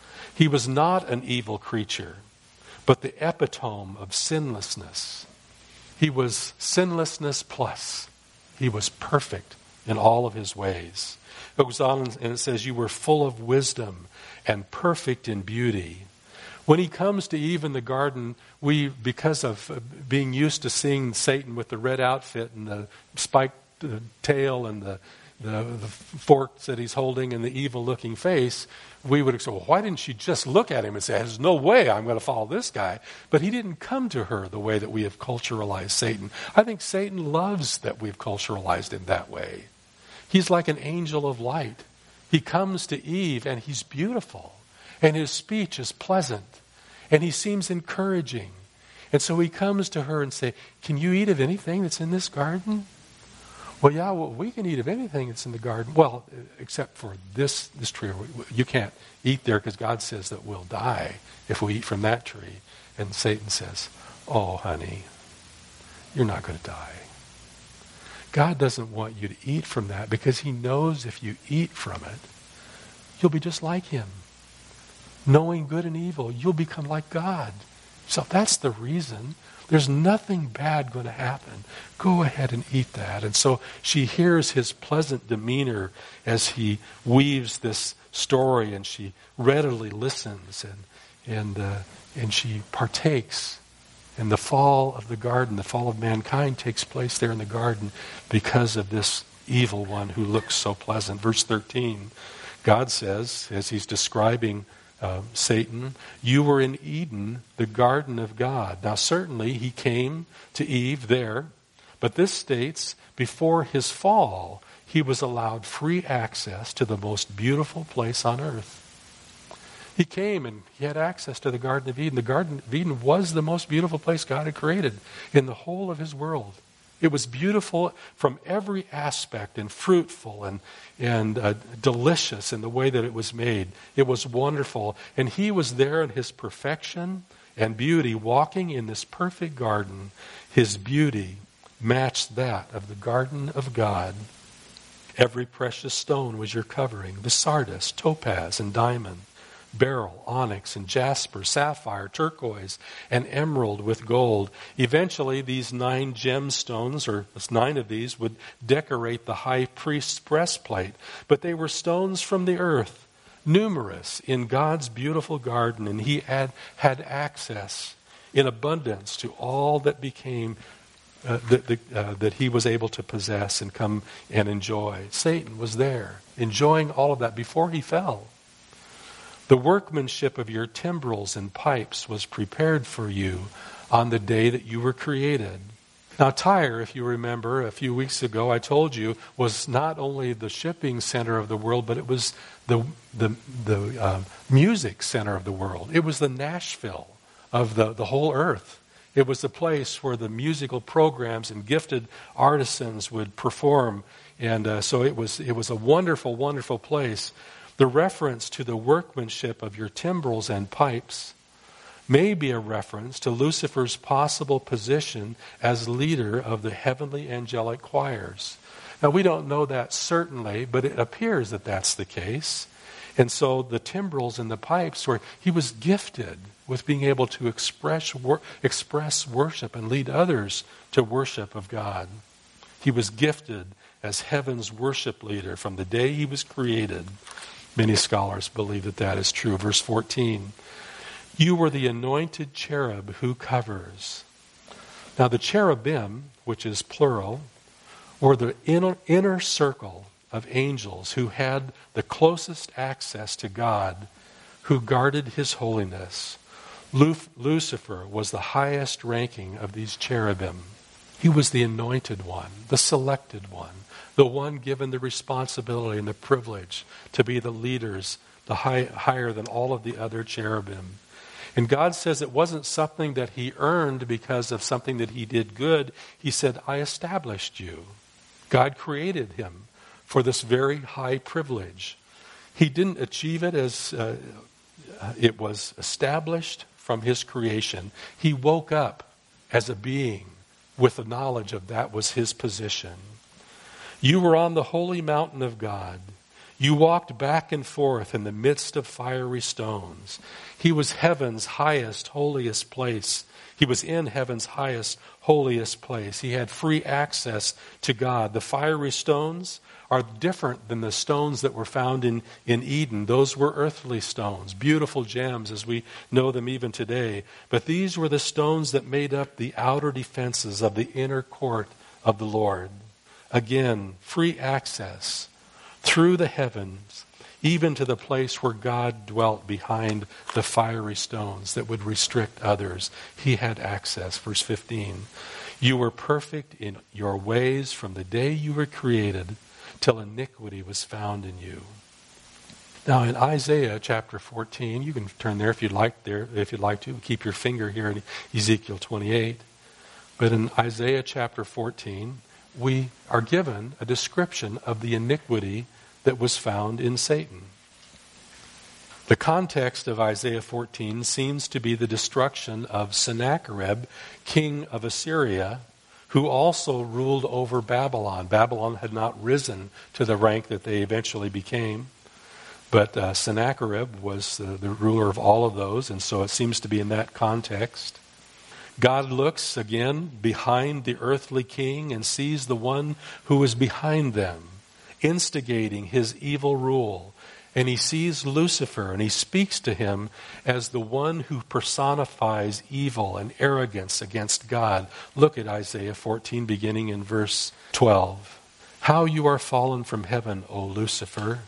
He was not an evil creature, but the epitome of sinlessness. He was sinlessness plus. He was perfect in all of his ways. It goes on and it says, you were full of wisdom and perfect in beauty. When he comes to Eve in the garden, we, because of being used to seeing Satan with the red outfit and the spiked tail and the the, the forks that he's holding and the evil-looking face, we would say, well, why didn't she just look at him and say, there's no way I'm going to follow this guy? But he didn't come to her the way that we have culturalized Satan. I think Satan loves that we've culturalized him that way. He's like an angel of light. He comes to Eve and he's beautiful. And his speech is pleasant. And he seems encouraging. And so he comes to her and say, can you eat of anything that's in this garden? Well, yeah, well, we can eat of anything that's in the garden. Well, except for this this tree. You can't eat there because God says that we'll die if we eat from that tree. And Satan says, oh, honey, you're not going to die. God doesn't want you to eat from that because he knows if you eat from it, you'll be just like him. Knowing good and evil, you'll become like God. So that's the reason. There's nothing bad going to happen. Go ahead and eat that. And so she hears his pleasant demeanor as he weaves this story, and she readily listens, and and uh, and she partakes. And the fall of the garden, the fall of mankind takes place there in the garden because of this evil one who looks so pleasant. Verse thirteen, God says, as he's describing Uh, Satan, you were in Eden, the garden of God. Now certainly he came to Eve there, but this states before his fall, he was allowed free access to the most beautiful place on earth. He came and he had access to the Garden of Eden. The Garden of Eden was the most beautiful place God had created in the whole of his world. It was beautiful from every aspect and fruitful and, and uh, delicious in the way that it was made. It was wonderful. And he was there in his perfection and beauty, walking in this perfect garden. His beauty matched that of the garden of God. Every precious stone was your covering, the sardius, topaz, and diamond, beryl, onyx, and jasper, sapphire, turquoise, and emerald with gold. Eventually, these nine gemstones, or nine of these, would decorate the high priest's breastplate. But they were stones from the earth, numerous in God's beautiful garden, and he had, had access in abundance to all that became uh, that, the, uh, that he was able to possess and come and enjoy. Satan was there, enjoying all of that before he fell. The workmanship of your timbrels and pipes was prepared for you on the day that you were created. Now Tyre, if you remember, a few weeks ago I told you, was not only the shipping center of the world, but it was the the, the uh, music center of the world. It was the Nashville of the, the whole earth. It was the place where the musical programs and gifted artisans would perform. And uh, so it was it was a wonderful, wonderful place. The reference to the workmanship of your timbrels and pipes may be a reference to Lucifer's possible position as leader of the heavenly angelic choirs. Now, we don't know that certainly, but it appears that that's the case. And so the timbrels and the pipes, were he was gifted with being able to express, wor- express worship and lead others to worship of God. He was gifted as heaven's worship leader from the day he was created. Many scholars believe that that is true. Verse fourteen, you were the anointed cherub who covers. Now the cherubim, which is plural, were the inner, inner circle of angels who had the closest access to God, who guarded his holiness. Lucifer was the highest ranking of these cherubim. He was the anointed one, the selected one, the one given the responsibility and the privilege to be the leaders, the high, higher than all of the other cherubim. And God says it wasn't something that he earned because of something that he did good. He said, I established you. God created him for this very high privilege. He didn't achieve it as uh, it was established from his creation. He woke up as a being with the knowledge of that was his position. You were on the holy mountain of God. You walked back and forth in the midst of fiery stones. He was heaven's highest, holiest place. He was in heaven's highest, holiest place. He had free access to God. The fiery stones are different than the stones that were found in, in Eden. Those were earthly stones, beautiful gems as we know them even today. But these were the stones that made up the outer defenses of the inner court of the Lord. Again, free access through the heavens, even to the place where God dwelt behind the fiery stones that would restrict others. He had access. Verse fifteen. You were perfect in your ways from the day you were created till iniquity was found in you. Now in Isaiah chapter fourteen, you can turn there if you'd like there, if you'd like to. Keep your finger here in Ezekiel twenty-eight. But in Isaiah chapter fourteen, we are given a description of the iniquity that was found in Satan. The context of Isaiah fourteen seems to be the destruction of Sennacherib, king of Assyria, who also ruled over Babylon. Babylon had not risen to the rank that they eventually became. But uh, Sennacherib was uh, the ruler of all of those, and so it seems to be in that context. God looks again behind the earthly king and sees the one who is behind them, instigating his evil rule. And he sees Lucifer, and he speaks to him as the one who personifies evil and arrogance against God. Look at Isaiah fourteen, beginning in verse twelve. How you are fallen from heaven, O Lucifer,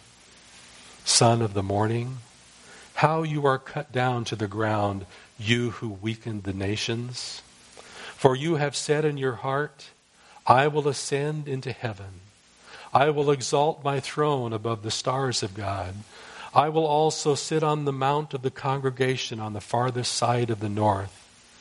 son of the morning. How you are cut down to the ground, you who weakened the nations. For you have said in your heart, I will ascend into heaven. I will exalt my throne above the stars of God. I will also sit on the mount of the congregation on the farthest side of the north.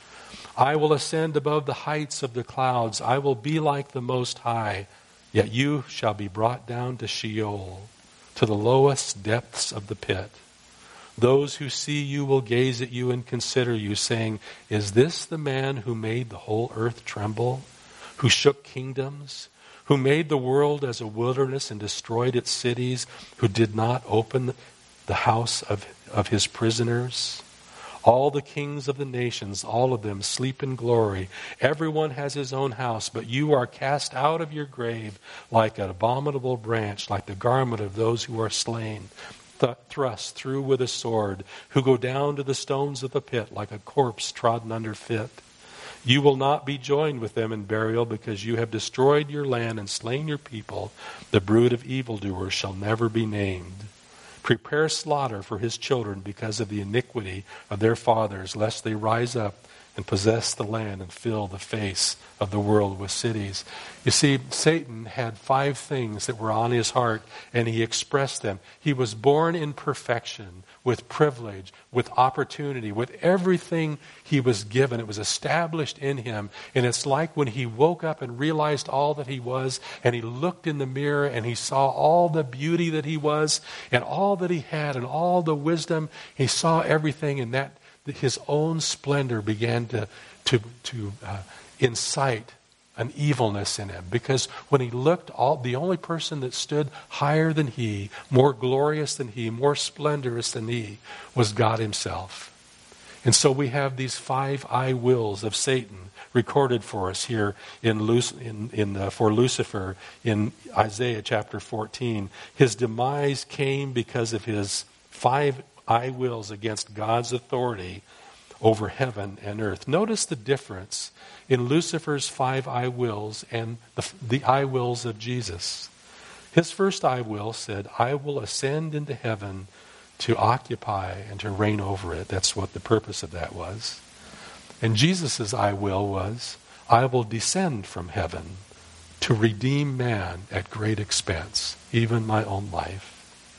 I will ascend above the heights of the clouds. I will be like the Most High. Yet you shall be brought down to Sheol, to the lowest depths of the pit. Those who see you will gaze at you and consider you, saying, is this the man who made the whole earth tremble, who shook kingdoms, who made the world as a wilderness and destroyed its cities, who did not open the house of, of his prisoners? All the kings of the nations, all of them sleep in glory. Everyone has his own house, but you are cast out of your grave like an abominable branch, like the garment of those who are slain, th- thrust through with a sword, who go down to the stones of the pit like a corpse trodden under foot. You will not be joined with them in burial, because you have destroyed your land and slain your people. The brood of evildoers shall never be named. Prepare slaughter for his children because of the iniquity of their fathers, lest they rise up and possess the land and fill the face of the world with cities. You see, Satan had five things that were on his heart, and he expressed them. He was born in perfection, with privilege, with opportunity, with everything he was given. It was established in him. And it's like when he woke up and realized all that he was, and he looked in the mirror and he saw all the beauty that he was, and all that he had, and all the wisdom. He saw everything, and that his own splendor began to, to, to uh, incite an evilness in him. Because when he looked, all the only person that stood higher than he, more glorious than he, more splendorous than he, was God himself. And so we have these five I wills of Satan recorded for us here in, Luc- in, in uh, for Lucifer in Isaiah chapter fourteen. His demise came because of his five I wills against God's authority over heaven and earth. Notice the difference in Lucifer's five I wills and the, the I wills of Jesus. His first I will said, I will ascend into heaven to occupy and to reign over it. That's what the purpose of that was. And Jesus' I will was, I will descend from heaven to redeem man at great expense, even my own life.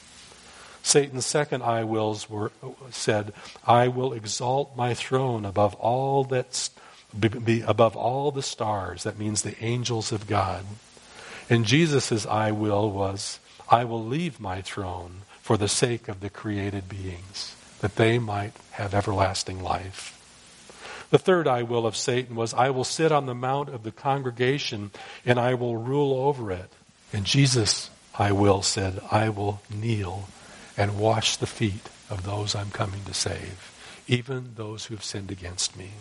Satan's second I wills were said, I will exalt my throne above all that's be, be above all the stars. That means the angels of God. And Jesus' I will was, I will leave my throne for the sake of the created beings, that they might have everlasting life. The third I will of Satan was, I will sit on the mount of the congregation and I will rule over it. And Jesus' I will said, I will kneel and wash the feet of those I'm coming to save, even those who have sinned against me.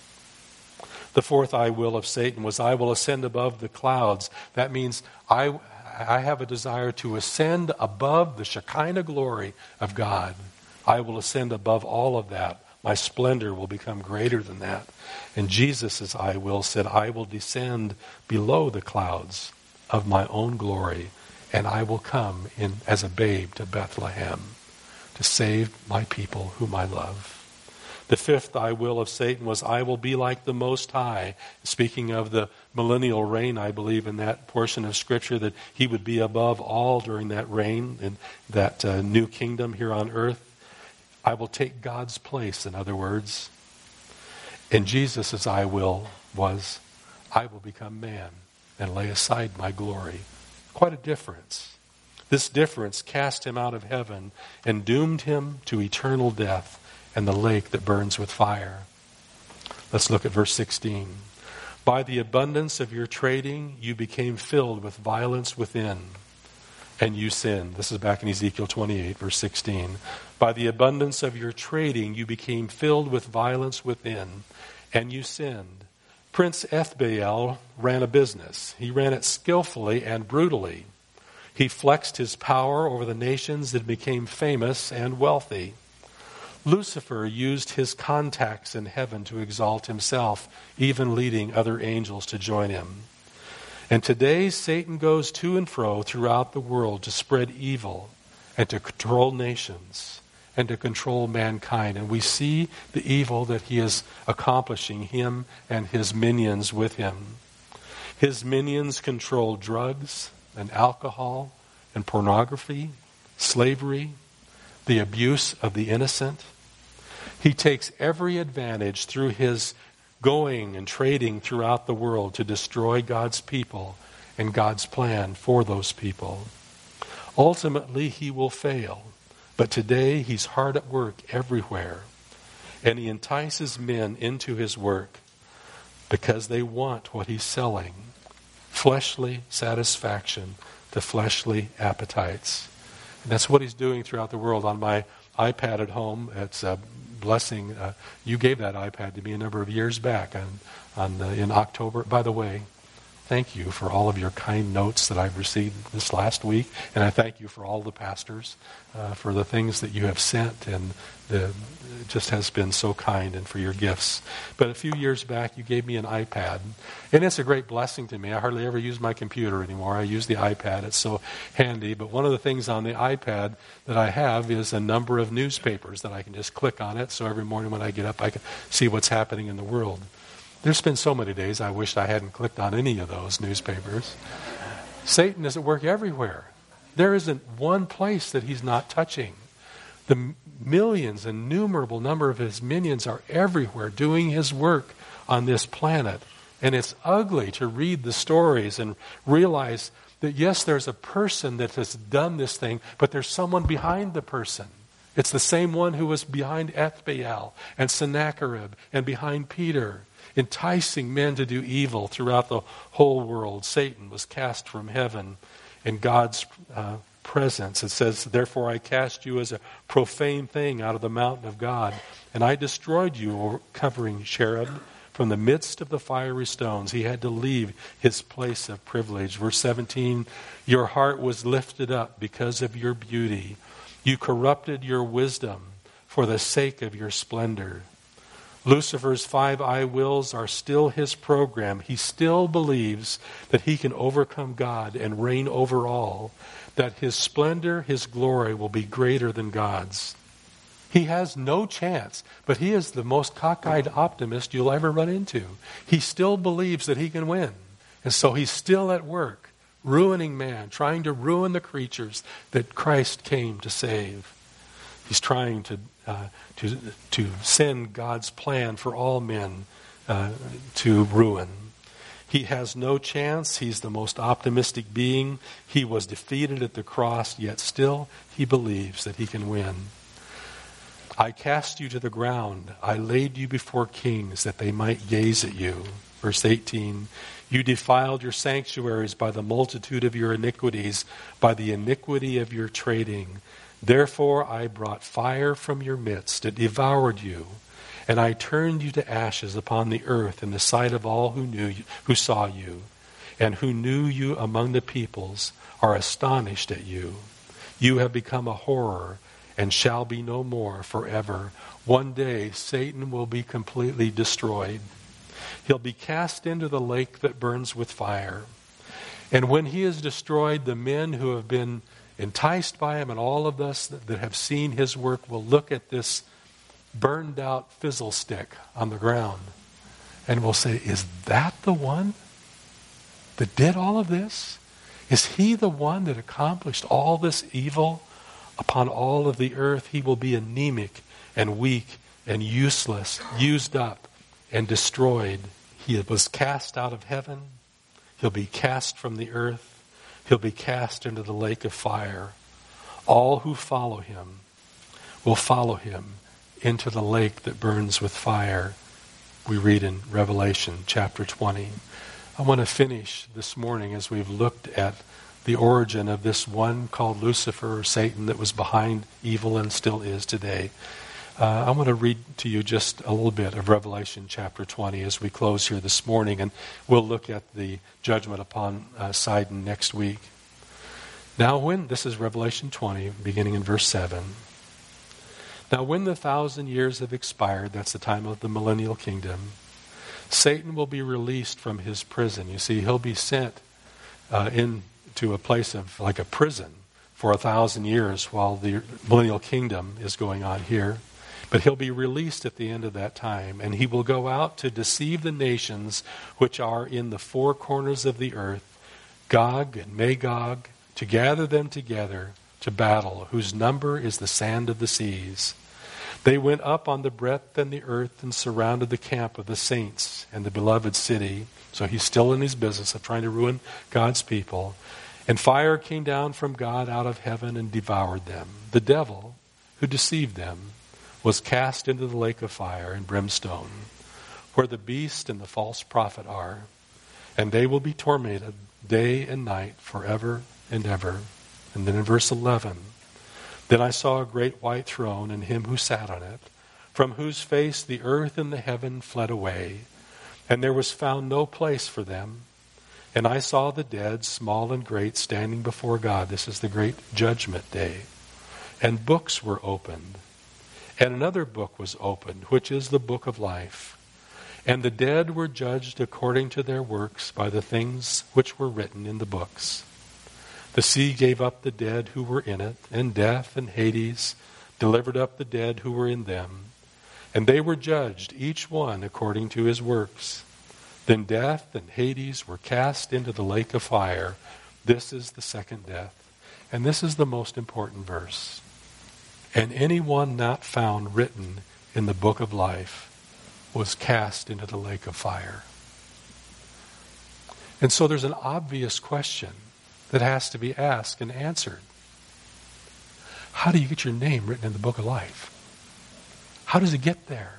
The fourth I will of Satan was, I will ascend above the clouds. That means I, I have a desire to ascend above the Shekinah glory of God. I will ascend above all of that. My splendor will become greater than that. And Jesus' I will said, I will descend below the clouds of my own glory, and I will come in as a babe to Bethlehem to save my people whom I love. The fifth I will of Satan was, I will be like the Most High. Speaking of the millennial reign, I believe in that portion of Scripture that he would be above all during that reign in that uh, new kingdom here on earth. I will take God's place, in other words. And Jesus' I will was, I will become man and lay aside my glory. Quite a difference. This difference cast him out of heaven and doomed him to eternal death and the lake that burns with fire. Let's look at verse sixteen. By the abundance of your trading, you became filled with violence within, and you sinned. This is back in Ezekiel twenty-eight, verse sixteen. By the abundance of your trading, you became filled with violence within, and you sinned. Prince Ethbaal ran a business. He ran it skillfully and brutally. He flexed his power over the nations that became famous and wealthy. Lucifer used his contacts in heaven to exalt himself, even leading other angels to join him. And today Satan goes to and fro throughout the world to spread evil and to control nations and to control mankind. And we see the evil that he is accomplishing, him and his minions with him. His minions control drugs and alcohol and pornography, slavery, the abuse of the innocent. He takes every advantage through his going and trading throughout the world to destroy God's people and God's plan for those people. Ultimately, he will fail. But today, he's hard at work everywhere. And he entices men into his work because they want what he's selling. Fleshly satisfaction to fleshly appetites. And that's what he's doing throughout the world. On my iPad at home, it's a blessing. Uh, you gave that iPad to me a number of years back on, on uh, in October. By the way, thank you for all of your kind notes that I've received this last week. And I thank you for all the pastors uh, for the things that you have sent. And the, it just has been so kind, and for your gifts. But a few years back, you gave me an iPad. And it's a great blessing to me. I hardly ever use my computer anymore. I use the iPad. It's so handy. But one of the things on the iPad that I have is a number of newspapers that I can just click on it. So every morning when I get up, I can see what's happening in the world. There's been so many days I wished I hadn't clicked on any of those newspapers. Satan is at work everywhere. There isn't one place that he's not touching. The millions, innumerable number of his minions are everywhere doing his work on this planet. And it's ugly to read the stories and realize that, yes, there's a person that has done this thing, but there's someone behind the person. It's the same one who was behind Ethbaal and Sennacherib and behind Peter, enticing men to do evil throughout the whole world. Satan was cast from heaven in God's uh, presence. It says, therefore I cast you as a profane thing out of the mountain of God, and I destroyed you, covering cherub, from the midst of the fiery stones. He had to leave his place of privilege. Verse seventeen, your heart was lifted up because of your beauty. You corrupted your wisdom for the sake of your splendor. Lucifer's five I wills are still his program. He still believes that he can overcome God and reign over all, that his splendor, his glory will be greater than God's. He has no chance, but he is the most cockeyed optimist you'll ever run into. He still believes that he can win. And so he's still at work, ruining man, trying to ruin the creatures that Christ came to save. He's trying to uh, to to send God's plan for all men uh, to ruin. He has no chance. He's the most optimistic being. He was defeated at the cross, yet still he believes that he can win. I cast you to the ground. I laid you before kings that they might gaze at you. Verse eighteen, you defiled your sanctuaries by the multitude of your iniquities, by the iniquity of your trading. Therefore I brought fire from your midst. It devoured you. And I turned you to ashes upon the earth in the sight of all who knew you, who saw you, and who knew you among the peoples are astonished at you. You have become a horror and shall be no more forever. One day Satan will be completely destroyed. He'll be cast into the lake that burns with fire. And when he is destroyed, the men who have been enticed by him and all of us that, that have seen his work will look at this burned out fizzle stick on the ground and will say, is that the one that did all of this? Is he the one that accomplished all this evil upon all of the earth? He will be anemic and weak and useless, used up and destroyed. He was cast out of heaven. He'll be cast from the earth. He'll be cast into the lake of fire. All who follow him will follow him into the lake that burns with fire. We read in Revelation chapter twenty. I want to finish this morning as we've looked at the origin of this one called Lucifer or Satan that was behind evil and still is today. Uh, I want to read to you just a little bit of Revelation chapter twenty as we close here this morning, and we'll look at the judgment upon uh, Sidon next week. Now when, this is Revelation twenty, beginning in verse seven. Now when the thousand years have expired, that's the time of the millennial kingdom, Satan will be released from his prison. You see, he'll be sent uh, into a place of like a prison for a thousand years while the millennial kingdom is going on here. But he'll be released at the end of that time, and he will go out to deceive the nations which are in the four corners of the earth, Gog and Magog, to gather them together to battle, whose number is the sand of the seas. They went up on the breadth and the earth and surrounded the camp of the saints and the beloved city. So he's still in his business of trying to ruin God's people. And fire came down from God out of heaven and devoured them. The devil, who deceived them, was cast into the lake of fire and brimstone, where the beast and the false prophet are. And they will be tormented day and night forever and ever. And then in verse eleven, then I saw a great white throne and him who sat on it, from whose face the earth and the heaven fled away, and there was found no place for them. And I saw the dead, small and great, standing before God. This is the great judgment day. And books were opened. And another book was opened, which is the book of life. And the dead were judged according to their works by the things which were written in the books. The sea gave up the dead who were in it, and death and Hades delivered up the dead who were in them. And they were judged, each one according to his works. Then death and Hades were cast into the lake of fire. This is the second death. And this is the most important verse. And anyone not found written in the book of life was cast into the lake of fire. And so there's an obvious question that has to be asked and answered. How do you get your name written in the book of life? How does it get there?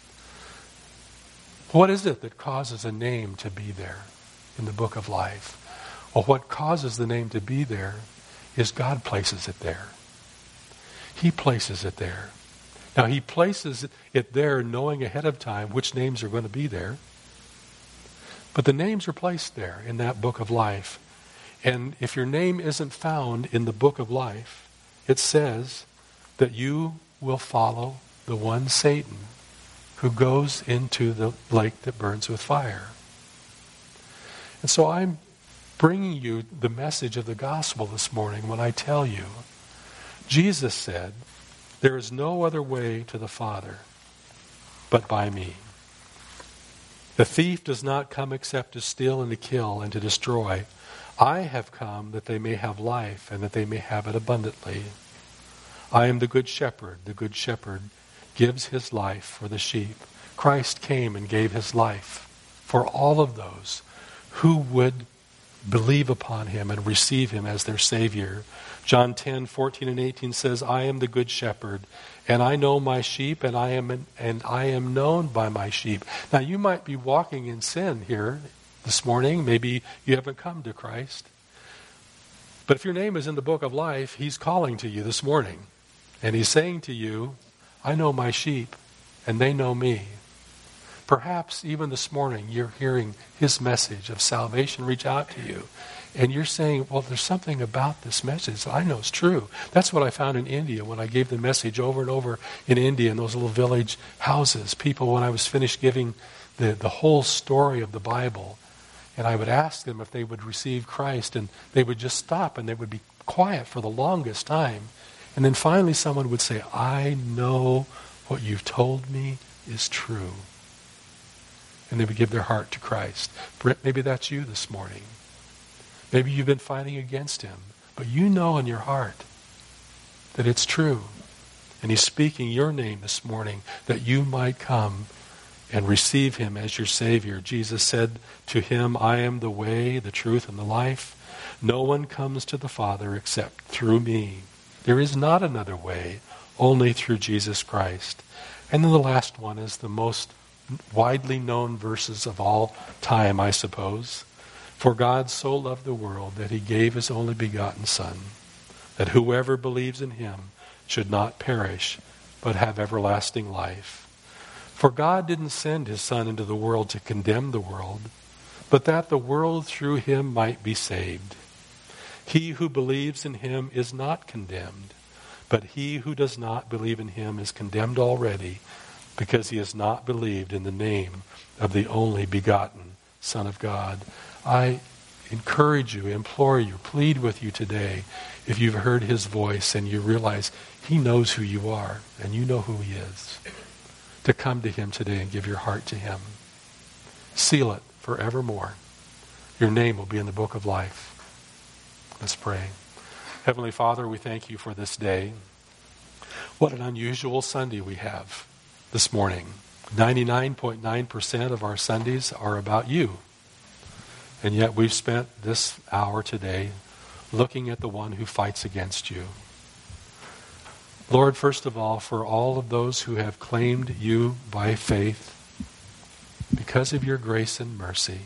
What is it that causes a name to be there in the book of life? Well, what causes the name to be there is God places it there. He places it there. Now, he places it there knowing ahead of time which names are going to be there. But the names are placed there in that book of life. And if your name isn't found in the book of life, it says that you will follow the one Satan who goes into the lake that burns with fire. And so I'm bringing you the message of the gospel this morning when I tell you, Jesus said, there is no other way to the Father but by me. The thief does not come except to steal and to kill and to destroy. I have come that they may have life and that they may have it abundantly. I am the good shepherd. The good shepherd gives his life for the sheep. Christ came and gave his life for all of those who would believe upon him and receive him as their Savior. John ten, fourteen and eighteen says, I am the good shepherd, and I know my sheep, and I am and I am known by my sheep. Now you might be walking in sin here this morning. Maybe you haven't come to Christ. But if your name is in the book of life, he's calling to you this morning. And he's saying to you, I know my sheep, and they know me. Perhaps even this morning you're hearing his message of salvation reach out to you. And you're saying, well, there's something about this message that I know is true. That's what I found in India when I gave the message over and over in India in those little village houses. People, when I was finished giving the, the whole story of the Bible, And I would ask them if they would receive Christ, and they would just stop and they would be quiet for the longest time. And then finally someone would say, I know what you've told me is true. And they would give their heart to Christ. Maybe that's you this morning. Maybe you've been fighting against him, but you know in your heart that it's true. And he's speaking your name this morning that you might come and receive him as your Savior. Jesus said to him, I am the way, the truth, and the life. No one comes to the Father except through me. There is not another way, only through Jesus Christ. And then the last one is the most widely known verses of all time, I suppose. For God so loved the world that he gave his only begotten Son, that whoever believes in him should not perish, but have everlasting life. For God didn't send his Son into the world to condemn the world, but that the world through him might be saved. He who believes in him is not condemned, but he who does not believe in him is condemned already, because he has not believed in the name of the only begotten Son of God. I encourage you, implore you, plead with you today, if you've heard his voice and you realize he knows who you are and you know who he is, to come to him today and give your heart to him. Seal it forevermore. Your name will be in the book of life. Let's pray. Heavenly Father, we thank you for this day. What an unusual Sunday we have this morning. ninety-nine point nine percent of our Sundays are about you. And yet we've spent this hour today looking at the one who fights against you. Lord, first of all, for all of those who have claimed you by faith, because of your grace and mercy,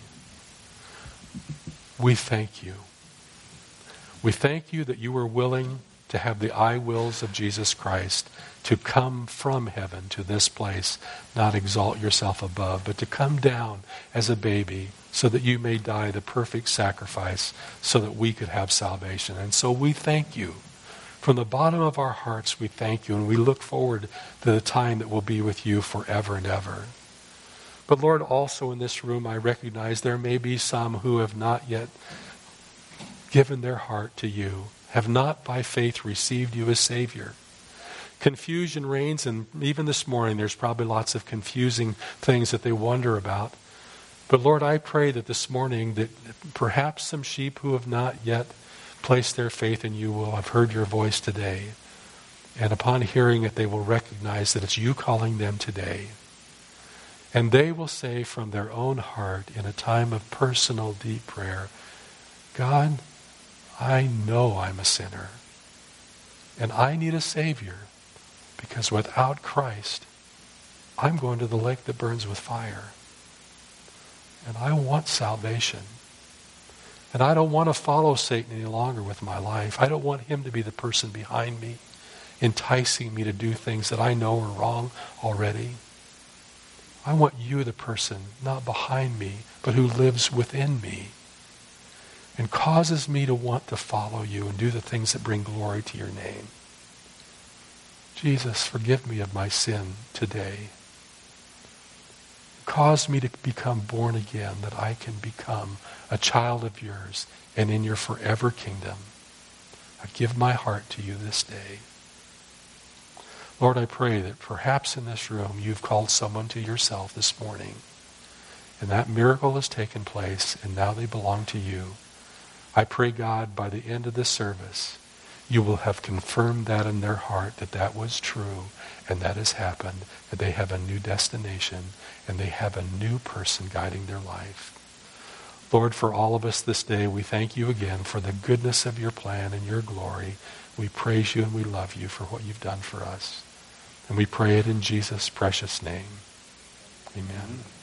we thank you. We thank you that you were willing to have the I wills of Jesus Christ to come from heaven to this place, not exalt yourself above, but to come down as a baby so that you may die the perfect sacrifice so that we could have salvation. And so we thank you. From the bottom of our hearts, we thank you, and we look forward to the time that we'll be with you forever and ever. But Lord, also in this room, I recognize there may be some who have not yet given their heart to you, have not by faith received you as Savior. Confusion reigns, and even this morning there's probably lots of confusing things that they wonder about. But Lord, I pray that this morning that perhaps some sheep who have not yet placed their faith in you will have heard your voice today. And upon hearing it, they will recognize that it's you calling them today. And they will say from their own heart in a time of personal deep prayer, God, I know I'm a sinner. And I need a Savior. Because without Christ, I'm going to the lake that burns with fire. And I want salvation. And I don't want to follow Satan any longer with my life. I don't want him to be the person behind me, enticing me to do things that I know are wrong already. I want you, the person, not behind me, but who lives within me and causes me to want to follow you and do the things that bring glory to your name. Jesus, forgive me of my sin today. Cause me to become born again, that I can become a child of yours and in your forever kingdom. I give my heart to you this day. Lord, I pray that perhaps in this room you've called someone to yourself this morning, and that miracle has taken place, and now they belong to you. I pray, God, by the end of this service, you will have confirmed that in their heart, that that was true, and that has happened, that they have a new destination, and they have a new person guiding their life. Lord, for all of us this day, we thank you again for the goodness of your plan and your glory. We praise you and we love you for what you've done for us. And we pray it in Jesus' precious name. Amen.